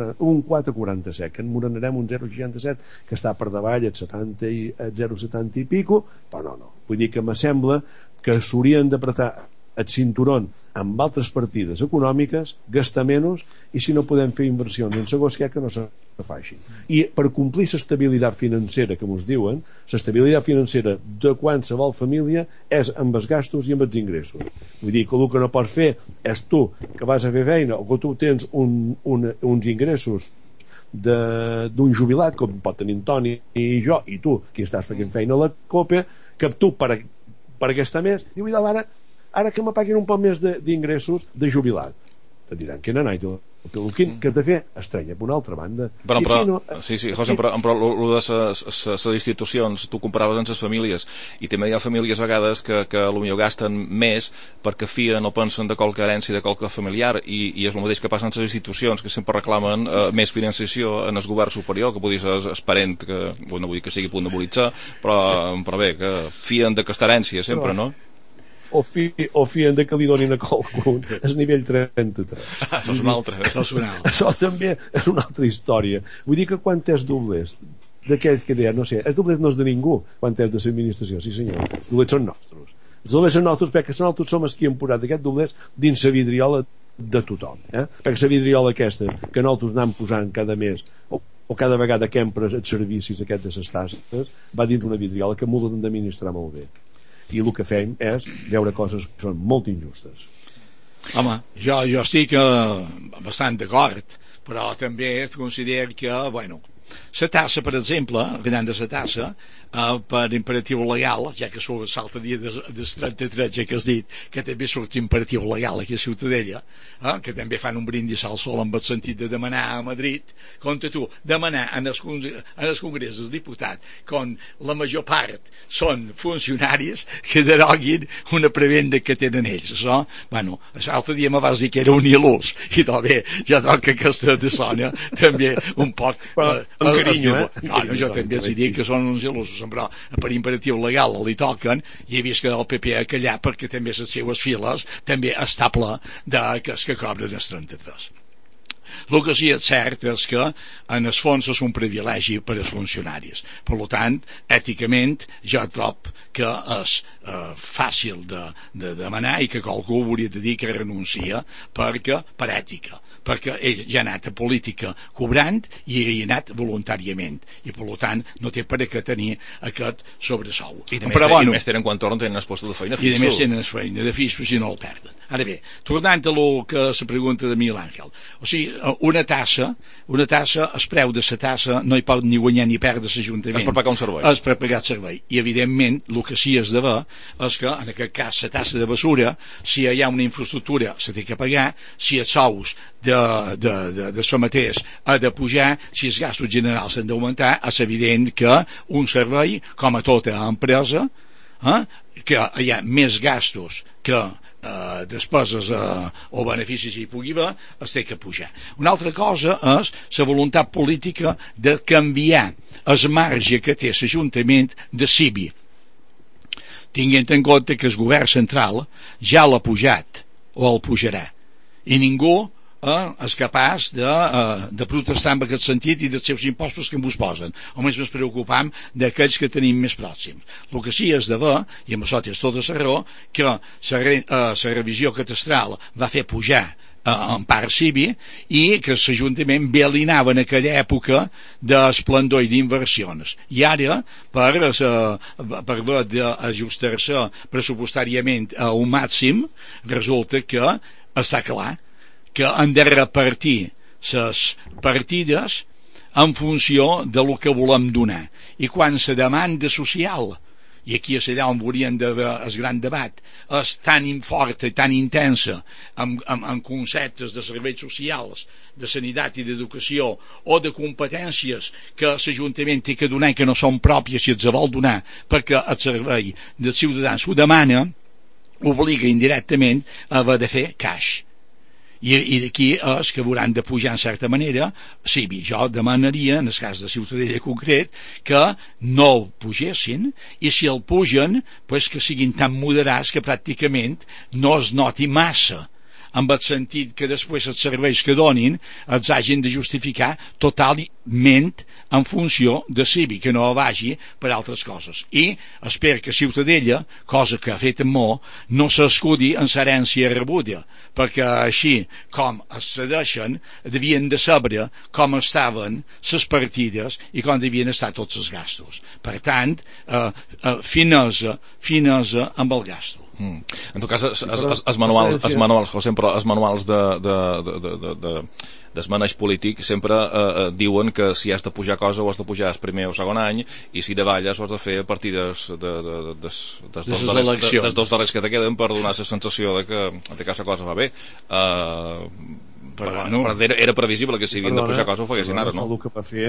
4,47, que en morenarem un 0,67 que està per davall el 70 i el 0,70 i pico, però no, vull dir que m'assembla que s'haurien d'apretar el cinturón amb altres partides econòmiques, gastar menys, i si no podem fer inversions en segons que no se faci. I per complir l'estabilitat financera que ens diuen, l'estabilitat financera de qualsevol família és amb els gastos i amb els ingressos. Vull dir que el que no pots fer és tu que vas a fer feina o que tu tens uns ingressos d'un jubilat, com pot tenir en Toni i jo, i tu que estàs fent feina a la COPE, que tu per gastar més, diu, ara que me paguin un poc més d'ingressos de jubilat, te diran que n'anai el que has de fer estranya per una altra banda. Sí, José, però el de les institucions, tu comparaves amb les famílies, i també hi ha famílies a vegades que potser gasten més perquè fien o pensen de qualque herència de qualque familiar, i és el mateix que passa en les institucions, que sempre reclamen més financiació en el govern superior, que potser és esperent que, no vull dir que sigui punt de mobilitzar, però bé, que fien d'aquesta herència sempre, no? O fien de que li donin a qualcun el nivell 33. Això és un altre. Això també és una altra història. Vull dir que quan tens doblers d'aquells que deien, no sé, els doblers no és de ningú quan tens de l'administració, sí senyor, els doblers són nostres. Els doblers són nostres perquè nosaltres som els que hem posat aquests doblers dins la vidriola de tothom, perquè la vidriola aquesta que nosaltres anem posant cada mes o cada vegada que hem pres els servicis aquests de les tasses va dins una vidriola que m'ho han d'administrar molt bé, i el que fem és veure coses que són molt injustes. Home, jo estic bastant d'acord, però també considero que, la tassa, per exemple, venant de la tassa, per imperatiu legal, ja que surt l'altre dia del 33, ja que has dit, que també surt imperatiu legal aquí a Ciutadella, que també fan un brindis al sol amb el sentit de demanar a Madrid, compte tu, demanar en el Congrés dels Diputats, quan la major part són funcionaris que deroguin una prebenda que tenen ells. Això, l'altre dia me vas dir que era un il·lús, i també jo trobo que aquesta de sona també un poc... Amb carinyo, jo també els dic que són uns il·lusos, però per imperatiu legal li toquen, i he vist que el PP ha callat perquè també les seues files també està ple que cobren els 33. El que sí és cert és que en el fons és un privilegi per als funcionaris. Per tant, èticament, jo trobo que és fàcil de demanar i que qualcú hauria de dir que renuncia per ètica, perquè ell ja ha anat a política cobrant i hi ha anat voluntàriament, i per tant no té per què tenir aquest sobresou. I més tenen quan tornen tenen el post de feina fixo. I més tenen feina de fixo si no el perden. Ara bé, tornant a la pregunta de Miguel Àngel, o sigui, una tassa, el preu de la tassa no hi pot ni guanyar ni perdre l'Ajuntament. És per pagar un servei. És per pagar el servei. I, evidentment, el que sí és d'haver és que, en aquest cas, la tassa de basura, si hi ha una infraestructura, se té que pagar, si els sous de so mateix ha de pujar, si els gastos generals s'han d'augmentar, és evident que un servei, com a tota empresa, que hi ha més gastos que despeses o beneficis hi pugui haver, es té que pujar. Una altra cosa és la voluntat política de canviar el marge que té l'Ajuntament de CIBI, tinguent en compte que el govern central ja l'ha pujat o el pujarà, i ningú és capaç de protestar en aquest sentit i dels seus impostos que ens posen. Només ens preocupam d'aquells que tenim més pròxims. El que sí és de ver, i amb això tens tota la raó, que la revisió catastral va fer pujar en part CIBI i que l'Ajuntament velinava en aquella època d'esplendor i d'inversions. I ara, per haver d'ajustar-se pressupostàriament a un màxim, resulta que està clar que han de repartir les partides en funció de lo que volem donar. I quan la demanda social, i aquí és allà on hauríem d'haver el gran debat, és tan forta i tan intensa en conceptes de serveis socials, de sanitat i d'educació, o de competències que l'Ajuntament té que donar i que no són pròpies si els vol donar perquè el servei dels ciutadans ho demana, obliga indirectament a haver de fer cash. I d'aquí és que hauran de pujar en certa manera. Sí, jo demanaria, en el cas de Ciutadella concret, que no el pugessin, i si el pugen, pues que siguin tan moderats que pràcticament no es noti massa, en el sentit que després els serveis que donin els hagin de justificar totalment en funció de CIBI, que no vagi per altres coses. I espero que Ciutadella, cosa que ha fet en Mo, no s'escudi en l'herència rebuda, perquè així com es cedeixen devien de saber com estaven les partides i com devien estar tots els gastos. Per tant, finesa amb el gasto. En tot cas, els manuals, José, però els manuals del maneig polític sempre diuen que si has de pujar cosa ho has de pujar el primer o segon any, i si davalles ho has de fer a partir dels dos darrers que te queden per donar la sensació de que la cosa va bé. Però era previsible que si havien de pujar cosa ho fessin ara, no? El que va fer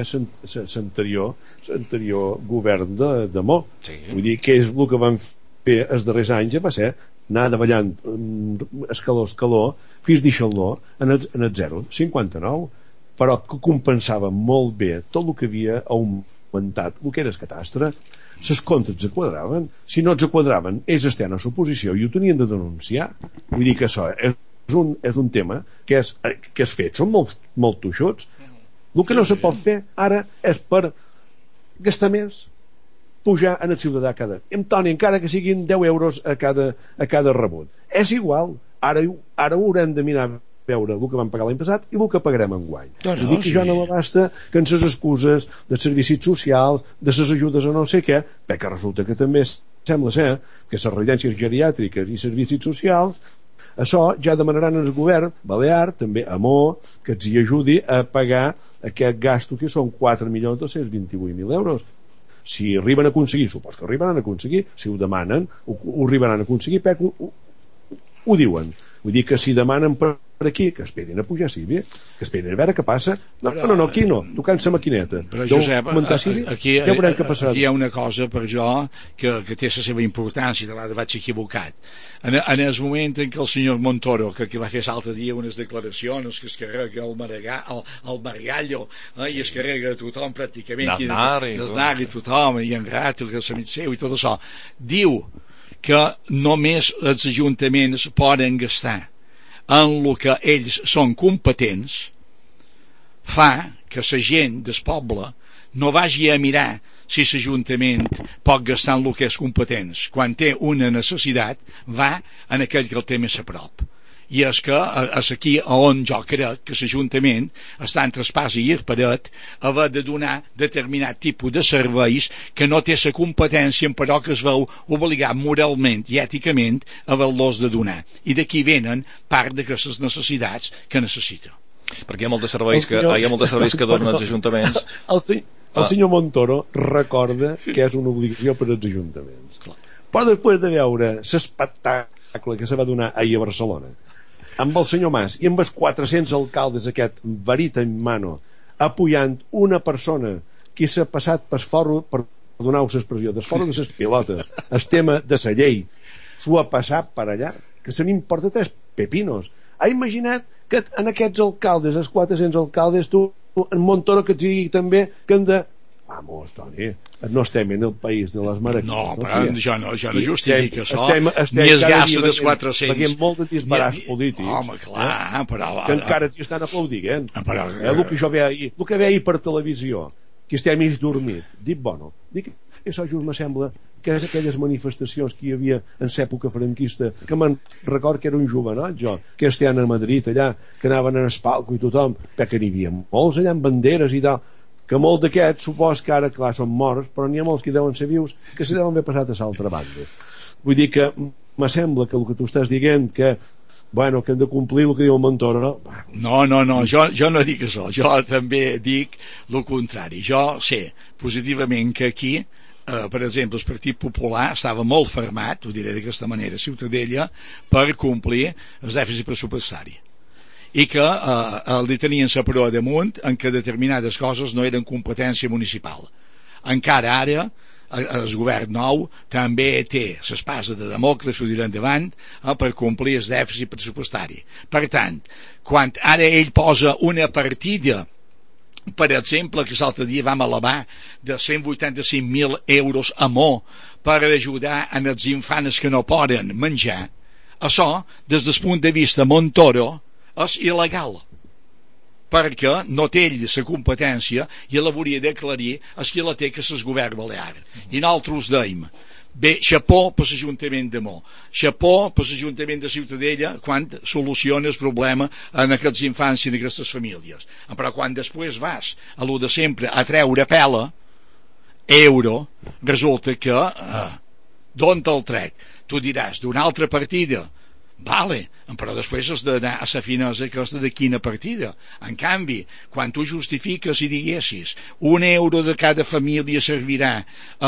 l'anterior govern de Mo. Vull dir que és el que van fer els darrers anys, va ser anar davallant escaló a escaló fins deixar-lo en el 0,59, però que compensava molt bé tot el que havia augmentat el que era el catastre. Les comptes es quadraven, si no es quadraven ells estaven a l'oposició i ho tenien de denunciar. Vull dir que això és un tema que és fet, són molt tuixots. El que no se pot fer ara és per gastar més, pujar en el ciutadà cada... Toni, encara que siguin 10 euros a cada rebut. És igual. Ara haurem de mirar a veure el que vam pagar l'any passat i el que pagarem enguany. Vull dir que jo no m'abasta que en les excuses de servicis socials, de les ajudes a no sé què, perquè resulta que també sembla ser que les residències geriàtriques i servicis socials, això ja demanaran al govern balear, també a Mo, que els hi ajudi a pagar aquest gasto que són 4.228.000 euros. Si arriben a aconseguir, supos que arribaran a aconseguir, si ho demanen, ho arribaran a aconseguir, perquè ho diuen. Vull dir que si demanen per aquí, que esperin a pujar CIBI, que esperin a veure què passa. No, aquí no, tocant la maquineta. Però, Josep, aquí hi ha una cosa per jo que té la seva importància, de l'altre vaig equivocat. En el moment en què el senyor Montoro, que va fer l'altre dia unes declaracions, que es carrega el Margallo, i es carrega tothom pràcticament, l'Aznar i tothom, i en Rato, que és amic seu i tot això, diu que només els ajuntaments poden gastar en el que ells són competents, fa que la gent del poble no vagi a mirar si l'Ajuntament pot gastar en el que és competents. Quan té una necessitat, va en aquell que el té més a prop. I és que és aquí on jo crec que l'Ajuntament està en traspàs i paret haver de donar determinat tipus de serveis que no té la competència, però que es veu obligat moralment i èticament a haver-los de donar. I d'aquí venen part d'aquestes necessitats que necessita. Perquè hi ha molts de serveis que donen els ajuntaments. El senyor Montoro recorda que és una obligació per als ajuntaments. Però després de veure l'espectacle que se va donar ahir a Barcelona amb el senyor Mas i amb els 400 alcaldes, aquest varita en mano, apoyant una persona que s'ha passat per forro, per donar-vos l'expressió, del forro de les pilotes, el tema de la llei, s'ho ha passat per allà, que se n'importa 3 pepinos. Ha imaginat que en aquests alcaldes, els 400 alcaldes, tu, en Montoro, que et digui també que hem de... Vamos, Toni, no estem en el país de les maravilles. No, però jo no justifico això. Ni es gasta dels 400. Veiem molt de disbarats polítics. Home, clar, però... Que encara t'hi estan aplaudint. El que jo veia ahir, el que veia ahir per televisió, que estem mig dormit. Dic, bueno, dic que això just me sembla que és aquelles manifestacions que hi havia en l'època franquista, que me'n record que era un jovenot jo, que estaven a Madrid allà, que anaven en el palco i tothom, perquè n'hi havia molts allà amb banderes i tal, que molt d'aquests supos que ara, clar, són morts, però n'hi ha molts que deuen ser vius, que se deuen haver passat a l'altra banda. Vull dir que me sembla que el que tu estàs dient, que bueno, que hem de complir el que diu el Montoro. No, jo no dic això, jo també dic el contrari. Jo sé positivament que aquí, per exemple, el Partit Popular estava molt fermat, ho diré d'aquesta manera, Ciutadella, per complir el dèficit pressupostari, i que el tenien la proa damunt en què determinades coses no eren competència municipal. Encara ara el govern nou també té l'espasa de Damocles, ho diré endavant, per complir el dèficit pressupostari. Per tant, quan ara ell posa una partida, per exemple, que l'altre dia vam elevar de 185.000 euros a mo per ajudar en els infants que no poden menjar, això, des del punt de vista Montoro, és il·legal, perquè no té ell la competència i l'hauria d'aclarir és qui la té, que és el govern balear. I nosaltres deim, bé, xapó per l'Ajuntament de Mo, xapó per l'Ajuntament de Ciutadella quan soluciona el problema en aquests infants i en aquestes famílies. Però quan després vas a lo de sempre a treure pela, euro, resulta que d'on te'l trec? Tu diràs, d'una altra partida. Vale, però després has d'anar a la finesa aquesta de quina partida. En canvi, quan tu justifiques i diguessis €1 de cada família servirà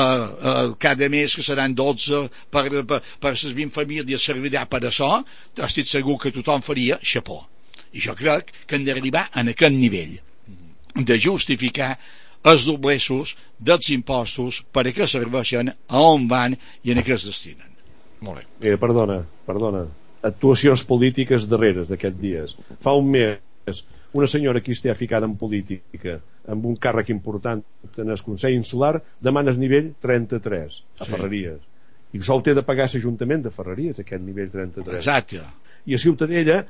cada mes, que seran 12 per les 20 famílies, servirà per això, estic segur que tothom faria xapó. I jo crec que hem d'arribar a aquest nivell de justificar els doblesos dels impostos per a què serveixen, a on van i a què es destinen. Molt bé. Perdona, actuacions polítiques darreres d'aquests dies. Fa un mes una senyora que està ficada en política amb un càrrec important en el Consell Insular demana el nivell 33 a Ferreries, i sol té de pagar l'Ajuntament de Ferreries aquest nivell 33. Exacte. I a Ciutadella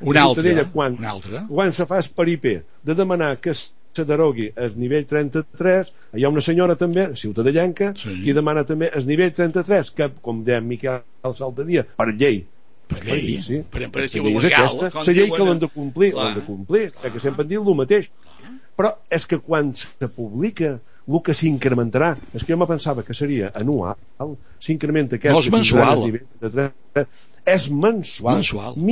quan se fa el peripé de demanar que se derogui el nivell 33, hi ha una senyora també ciutadellenca que demana també el nivell 33, que com deia Miquel l'altre dia, per llei. Per llei, sí. Per imperatiu legal. La llei que l'han de complir, que sempre han dit el mateix. Però és que quan se publica el que s'incrementarà, és que jo me pensava que seria anual, s'incrementa aquest... No, és mensual. És mensual.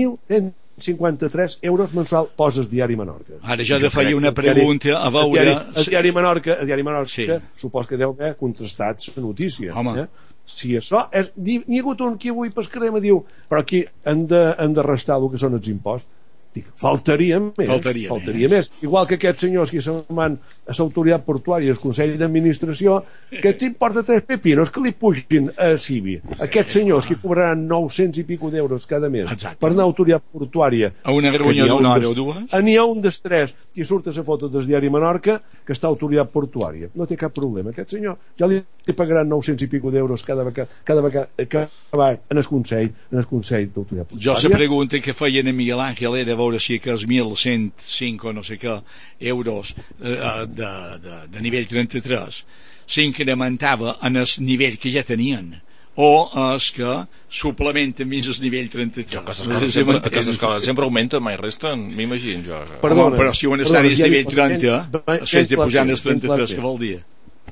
1.153 euros mensual poses Diari Menorca. Ara jo de feia una pregunta a veure... El Diari Menorca supos que deu haver contrastat la notícia. Si això és... N'hi ha hagut un que avui pel carrer me diu però aquí han de restar el que són els imposts. Dic, faltaria més. Igual que aquests senyors que se'n van a l'autoritat portuària i al Consell d'Administració, que t'importa 3 pepinos que li pugin a Civi. Aquests senyors que cobraran 900 i pico d'euros cada mes per anar a l'autoritat portuària, a una reunió d'una hora o dues, n'hi ha un dels 3 que surt a la foto del Diari Menorca que està a l'autoritat portuària. No té cap problema. Aquest senyor ja li pagaran 900 i pico d'euros cada vegada que va en el Consell d'autoritat portuària. Jo la pregunta que feien a Miguel Ángel era veure si que els 1.105 o no sé què euros de nivell 33 s'incrementava en el nivell que ja tenien o és que suplementen més el nivell 33. Aquestes coses sempre augmenten, mai resten, m'imagino jo. Però si un estan al nivell 30 has de pujar els 33, que vol dir?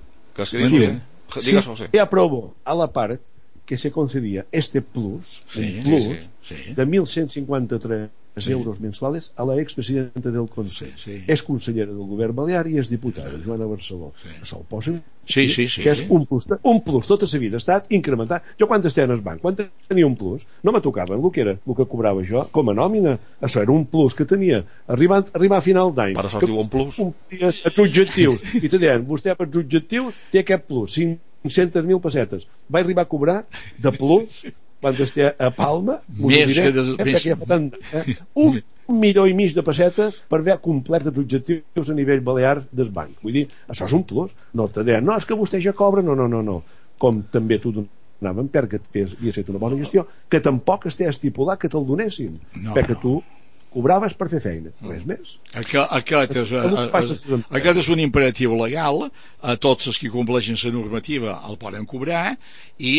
Si aprovo a la part que se concedía este plus de 1.153 euros mensuales a la expresidenta del Consell. És consellera del govern balear i és diputada, Joana Barceló. Això ho posen que és un plus tota la vida, ha estat incrementat. Jo quan estava en el banc, quan tenia un plus, no me tocaven el que cobrava jo com a nòmina. Això era un plus que tenia arribar a final d'any. Per això es diu un plus. Els objectius. I te deien, vostè per els objectius té aquest plus, 500.000 pessetes. Va arribar a cobrar de plus quan estava a Palma, un 1,5 milió de pessetes per haver complert els objectius a nivell balear del banc. Vull dir, això és un plus. No te deien, no, és que vostè ja cobra, no. Com també tu donaven perquè havies fet una bona gestió, que tampoc estava estipulat que te'l donessin, perquè tu cobraves per fer feina, res més. Aquest és un imperatiu legal, a tots els que compleixen la normativa el poden cobrar i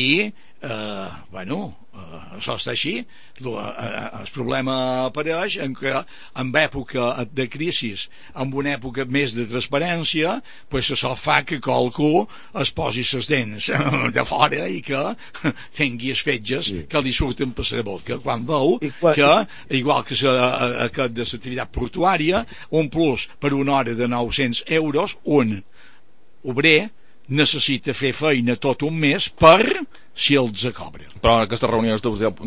això està així. El problema apareix en què en època de crisi, en una època més de transparència, pues això fa que qualcú es posi les dents de fora i que tingui els fetges que li surten per la boca quan veu que, igual que aquest de l'activitat portuària, un plus per una hora de 900 euros, un obrer necessita fer feina tot un mes per si els cobra. Però aquestes reunions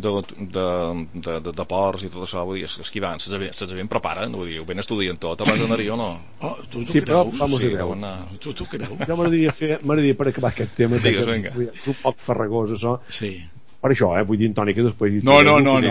de ports i tot això, vull dir, és que van, se'ls ben preparen, vull dir, ho ben estudien tot abans d'anar-hi o no? Sí, però vamos a veure. Tu creus? Jo m'agradaria per acabar aquest tema, és un poc farragós això. Sí. Per això, vull dir, Antoni, que després... No,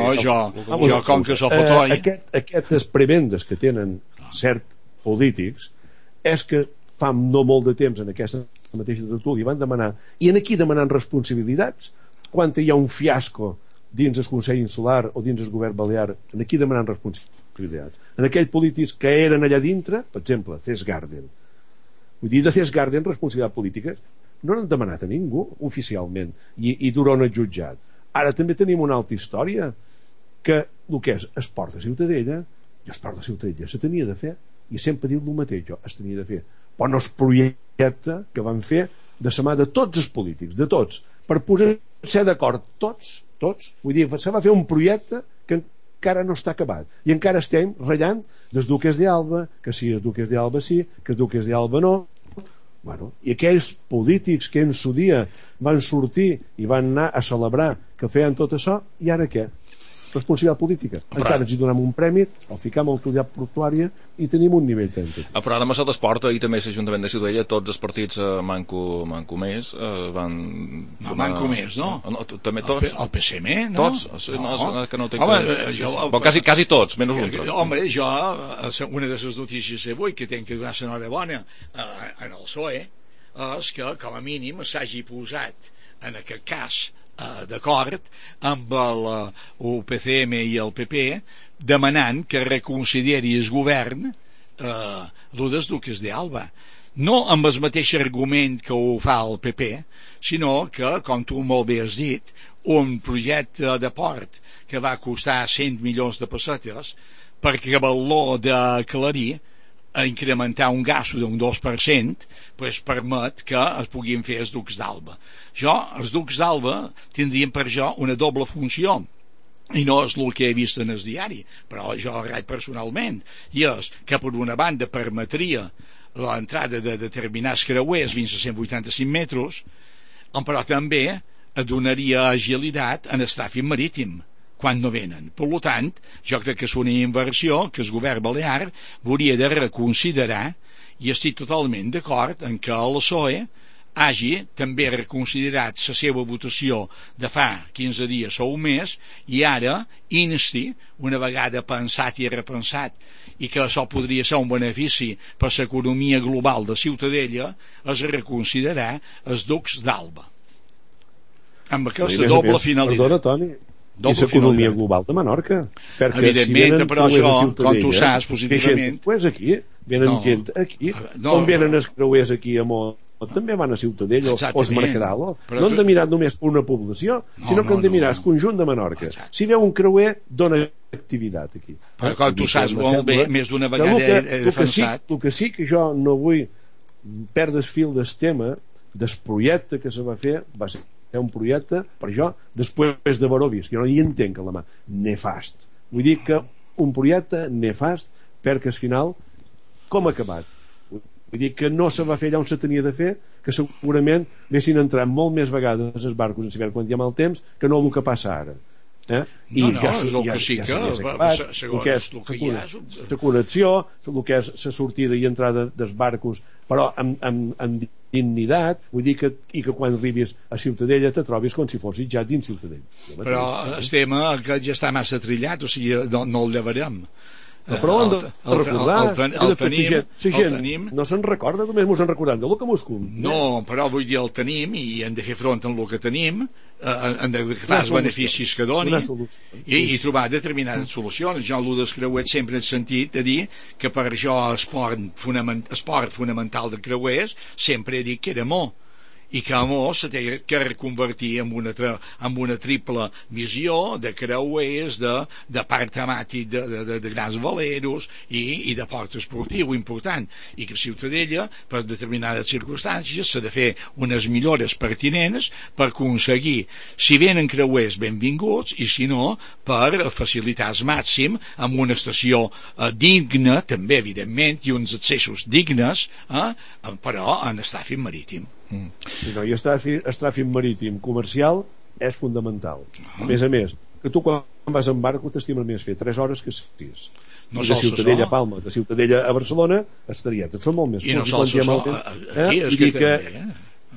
jo com que sóc fotoi... Aquestes prebendes que tenen certs polítics és que fa no molt de temps en aquesta mateixa tertúlia van demanar, i en aquí demanant responsabilitats, quan hi ha un fiasco dins el Consell Insular o dins el govern balear, en aquí demanant responsabilitats. En aquells polítics que eren allà dintre, per exemple, Cesc Garden. Vull dir, de Cesc Garden, responsabilitats polítiques, no n'han demanat a ningú oficialment, i durant el jutjat. Ara també tenim una altra història, que el que és esport de Ciutadella, i esport de Ciutadella se tenia de fer, i sempre diu el mateix, es tenia de fer, però no es projecte que van fer de la mà de tots els polítics, de tots, per posar-se d'acord tots, vull dir, se va fer un projecte que encara no està acabat, i encara estem ratllant dels Duques d'Alba, que si els Duques d'Alba sí, que els Duques d'Alba no. Bueno, i aquells polítics que en su dia van sortir i van anar a celebrar que feien tot això, i ara què? Responsabilitat política. Encara ens hi donem un premi, el ficam a l'autoritat portuària i tenim un nivell tècnic. Però ara amb això d'esport i també l'Ajuntament de Ciutadella, tots els partits Manco Més van... Manco Més, no? També tots? El PSM, no? Tots? No, que no tinc... Quasi tots, menys un. Home, jo, una de les notícies d'avui que tenc que donar l'enhorabona en el PSOE és que, com a mínim, s'hagi posat en aquest cas d'acord amb el UPCM i el PP demanant que reconsideri el govern lo dels Duques d'Alba, no amb el mateix argument que ho fa el PP, sinó que, com tu molt bé has dit, un projecte de port que va costar 100 milions de pessetes perquè valor de Clarí a incrementar un gasto d'un 2%, pues permet que es puguin fer els Ducs d'Alba. Els Ducs d'Alba tindrien per jo una doble funció, i no és el que he vist en el diari, però jo agrad personalment, i és que per una banda permetria l'entrada de determinats creuers fins a 185 metres, però també donaria agilitat en el tràfic marítim quan no venen. Per tant, jo crec que és una inversió que el govern balear hauria de reconsiderar, i estic totalment d'acord en que el PSOE hagi també reconsiderat la seva votació de fa 15 dies o un mes i ara insti, una vegada pensat i repensat, i que això podria ser un benefici per l'economia global de Ciutadella, és reconsiderar els Ducs d'Alba. Amb aquesta doble finalitat. Perdona, Toni, i l'economia global de Menorca, perquè evidentment, però això, com tu saps positivament, venen gent aquí, com venen els creuers aquí a Mont, també van a Ciutadella o es Mercadal, no han de mirar només per una població, sinó que han de mirar el conjunt de Menorca. Si veu un creuer, dona activitat aquí. Però com tu saps molt bé, més d'una vegada he defensat. El que sí que jo no vull perdre el fil del tema, del projecte que se va fer, va ser un projecte, per jo, després de Barovis, jo no hi entenc a la mà, nefast, Vull dir que un projecte nefast perquè al final com ha acabat. Vull dir que no se va fer allà on se tenia de fer, que segurament haguessin entrat molt més vegades els barcos en saber quan hi ha mal temps que no el que passa ara. I el que sí que el que és la connexió, el que és la sortida i entrada dels barcos, però amb dignitat, vull dir que quan arribis a Ciutadella te trobis com si fossis ja dins Ciutadella. Però el tema que ja està massa trillat, o sigui, no el llevarem. Però hem de recordar la gent no se'n recorda, només mos en recordant del que mos convé. No, però vull dir, el tenim i hem de fer front amb el que tenim, hem de agafar els beneficis que doni i trobar determinades solucions. Jo l'U dels Creuers sempre he sentit a dir que per això esport fonamental de creuers sempre he dit que era mo, i que Amor se té que reconvertir en una triple visió de creuers, de parc temàtic de grans veleros i de port esportiu important, i que Ciutadella per determinades circumstàncies s'ha de fer unes millores pertinents per aconseguir, si venen creuers benvinguts, i si no per facilitar al màxim amb una estació digna també evidentment i uns accessos dignes, però en tràfic marítim. I el tràfic marítim comercial és fundamental. A més, que tu quan vas en barco t'estimes més fer 3 hores que 6. No de Ciutadella a Palma, de Ciutadella a Barcelona, les tarietes són molt més curts. I no sols aquí és que també,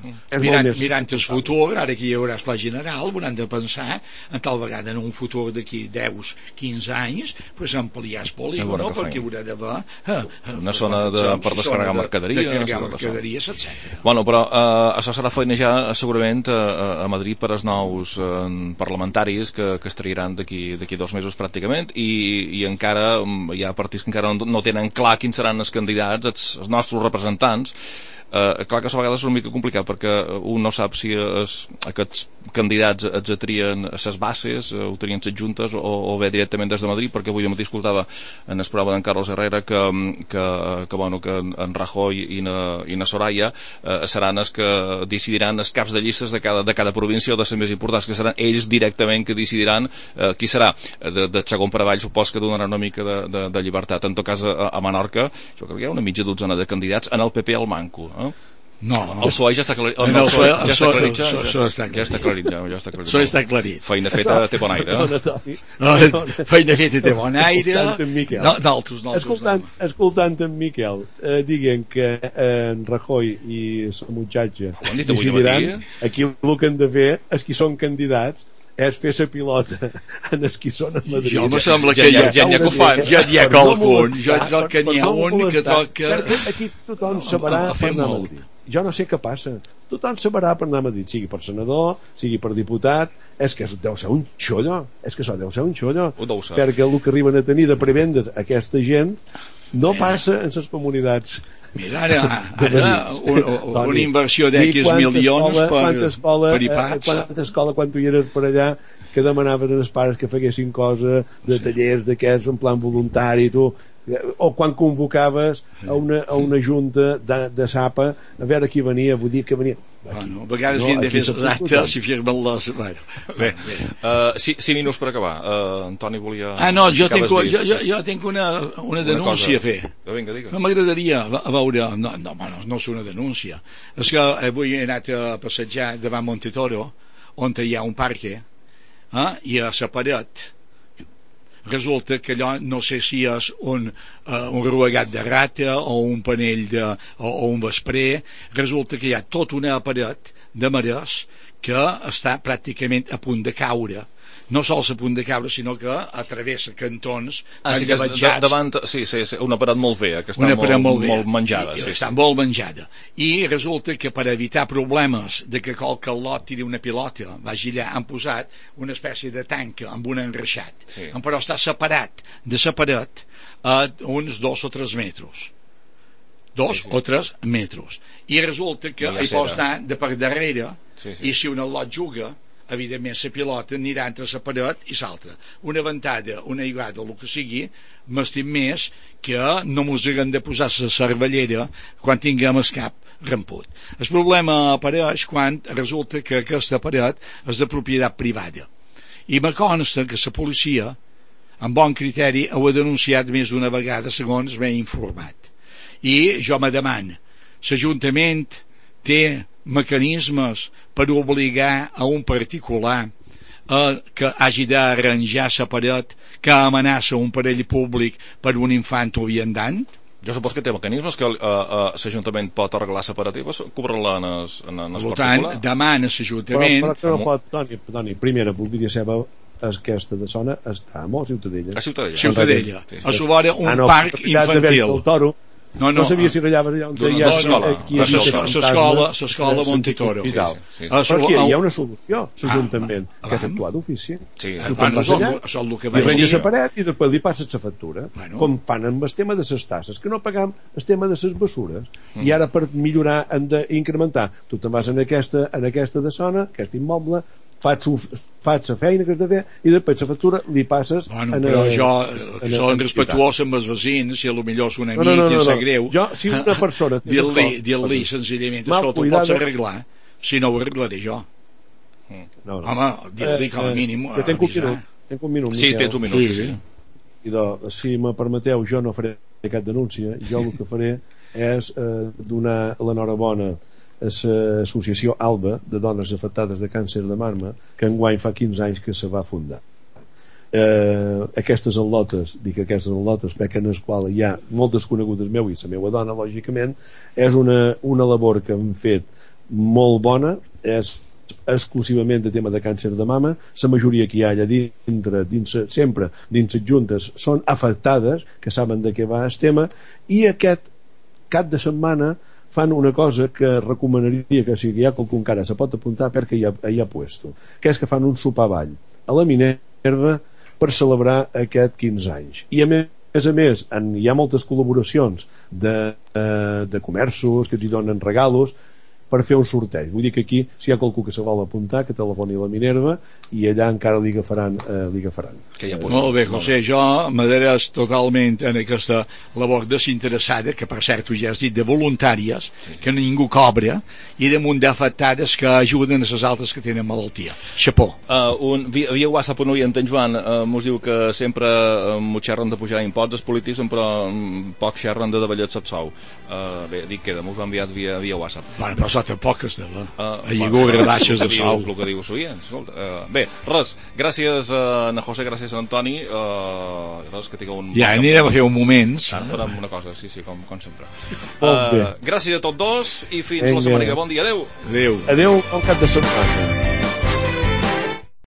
mirant el futur, ara que hi haurà Pla General, hauran de pensar en tal vegada en un futur d'aquí 10-15 anys pues ampliar el polígon, perquè haurà d'haver una zona per descarregar mercaderies, etc. Bueno, però això serà feina ja segurament a Madrid per als nous parlamentaris que es triaran d'aquí 2 mesos pràcticament, i encara hi ha partits que encara no tenen clar quins seran els candidats, els nostres representants. Clar que a vegades és una mica complicat perquè un no sap si aquests candidats els trien a les bases, ho trien les juntes o bé directament des de Madrid, perquè avui matí escoltava en el programa d'en Carlos Herrera que en Rajoy i na Soraya seran els que decidiran els caps de llistes de cada província o de les més importants, que seran ells directament que decidiran qui serà. De segon per avall supos que donaran una mica de llibertat. En tot cas a Menorca jo crec que hi ha una mitja dotzena de candidats en el PP al manco. No, el PSOE ja està clarit. Això està clarit. Feina feta té bon aire. Feina feta té bon aire. Escoltant en Miquel dient que en Rajoy i la muchacha decidiran, aquí el que han de fer és qui són candidats és fer la pilota en els qui són a Madrid. Jo me sembla que ja n'hi ha qualcun, que n'hi ha un que toca... Perquè aquí tothom sabrà per anar a Madrid. Jo no sé què passa. Tothom sabrà per anar a Madrid, sigui per senador, sigui per diputat. És que deu ser un xollo. Perquè el que arriben a tenir de prebendes aquesta gent no passa en les comunitats. Mira, ara una inversió d'X milions per IPADs. Quanta escola, quan tu hi eres per allà, que demanaven als pares que feguessin cosa de tallers d'aquests en plan voluntari, tu, o quan convocaves a una junta de Sapa a veure qui venia, vull dir que venia. A vegades havien de fer actes i firmen les... Bé, 5 minuts per acabar. Antoni volia... No, jo tinc una denúncia a fer. M'agradaria veure... No és una denúncia. És que avui he anat a passejar davant Montetoro, on hi ha un parc, i a la paret resulta que allò no sé si és un ruegat de rata o un panell o un vesper. Resulta que hi ha tota una paret de marès que està pràcticament a punt de caure. No sols a punt de caure, sinó que travessa cantons davant, sí, una paret molt vea, que està molt menjada. Està molt menjada. I resulta que per evitar problemes de que qualque lot tiri una pilota, vagi allà, han posat una espècie de tanca amb un enreixat, però està separat de la paret a uns 2 o 3 metres. 2 o 3 metres. I resulta que hi pots anar de per darrere, i si un lot juga, evidentment la pilota anirà entre la paret i l'altra. Una ventada, una aiguada, el que sigui, m'estim més que no mos haguem de posar la cervellera quan tinguem el cap ramput. El problema apareix quan resulta que aquesta paret és de propietat privada. I me consta que la policia amb bon criteri, ho ha denunciat més d'una vegada, segons m'he informat. I jo me demano, l'Ajuntament té mecanismes per obligar a un particular que hagi d'arranjar la paret que amenaça un parell públic per un infant o viandant? Jo supos que té mecanismes que l'Ajuntament pot arreglar la paret i cobrar-la en el particular. Per tant, demana l'Ajuntament... Però no pot, Toni, primera, voldria saber aquesta de zona està a Ciutadella. A Ciutadella. Ciutadella. A sobre un parc infantil. El Toro. No sabia si ratllava allà on hi ha l'escola Montetoro. Però aquí hi ha una solució, l'Ajuntament, que és actuar d'ofici. Tothom va allà, li renges la paret i després li passes la factura. Com fan amb el tema de les tasses, que no pagam el tema de les bessures. I ara per millorar han d'incrementar. Tu te'n vas en aquesta de zona, aquest immoble, faig la feina que has de fer i després la factura li passes però jo soc respectuós amb els veïns i potser és un amic i em sap greu si una persona dir-li senzillament això t'ho pots arreglar si no ho arreglaré jo home, dir-li com a mínim tenc un minut sí, tens un minut i si me permeteu jo no faré cap denúncia, jo el que faré és donar l'enhorabona a l'associació ALBA de dones afectades de càncer de mama que enguany fa 15 anys que se va fundar. Aquestes al·lotes, dic aquestes al·lotes perquè en les quals hi ha moltes conegudes meu i la meva dona, lògicament, és una labor que hem fet molt bona, és exclusivament de tema de càncer de mama. La majoria que hi ha allà sempre dins les juntes són afectades, que saben de què va el tema, i aquest cap de setmana fan una cosa que recomanaria que si hi ha qualcú encara se pot apuntar perquè hi ha puesto, que és que fan un sopar ball a la Minerva per celebrar aquest 15 anys. I a més hi ha moltes col·laboracions de comerços que t'hi donen regalos per fer un sorteig. Vull dir que aquí, si hi ha qualcú que se vol apuntar, que telefoni a la Minerva i allà encara li agafaran. Molt bé, José, jo m'adhereix totalment en aquesta labor desinteressada, que per cert tu ja has dit de voluntàries, que ningú cobra, i damunt d'afectades que ajuden a les altres que tenen malaltia. Xapó. Via WhatsApp un oient, en Joan, mos diu que sempre m'ho xerren de pujar impostos polítics, però poc xerren de davallet sou. Bé, dic que mos ho ha enviat via WhatsApp. Bueno, però tampoc és de la lligur rebaixes de sou. El que diu l'oient. Bé, res, gràcies a José, gràcies a Antoni, res, que tingueu un... Ja, anirem a fer un moment. Farem una cosa, sí, com sempre. Gràcies a tots dos i fins la setmana que ve. Bon dia, adeu. Adeu. Adeu, bon cap de setmana.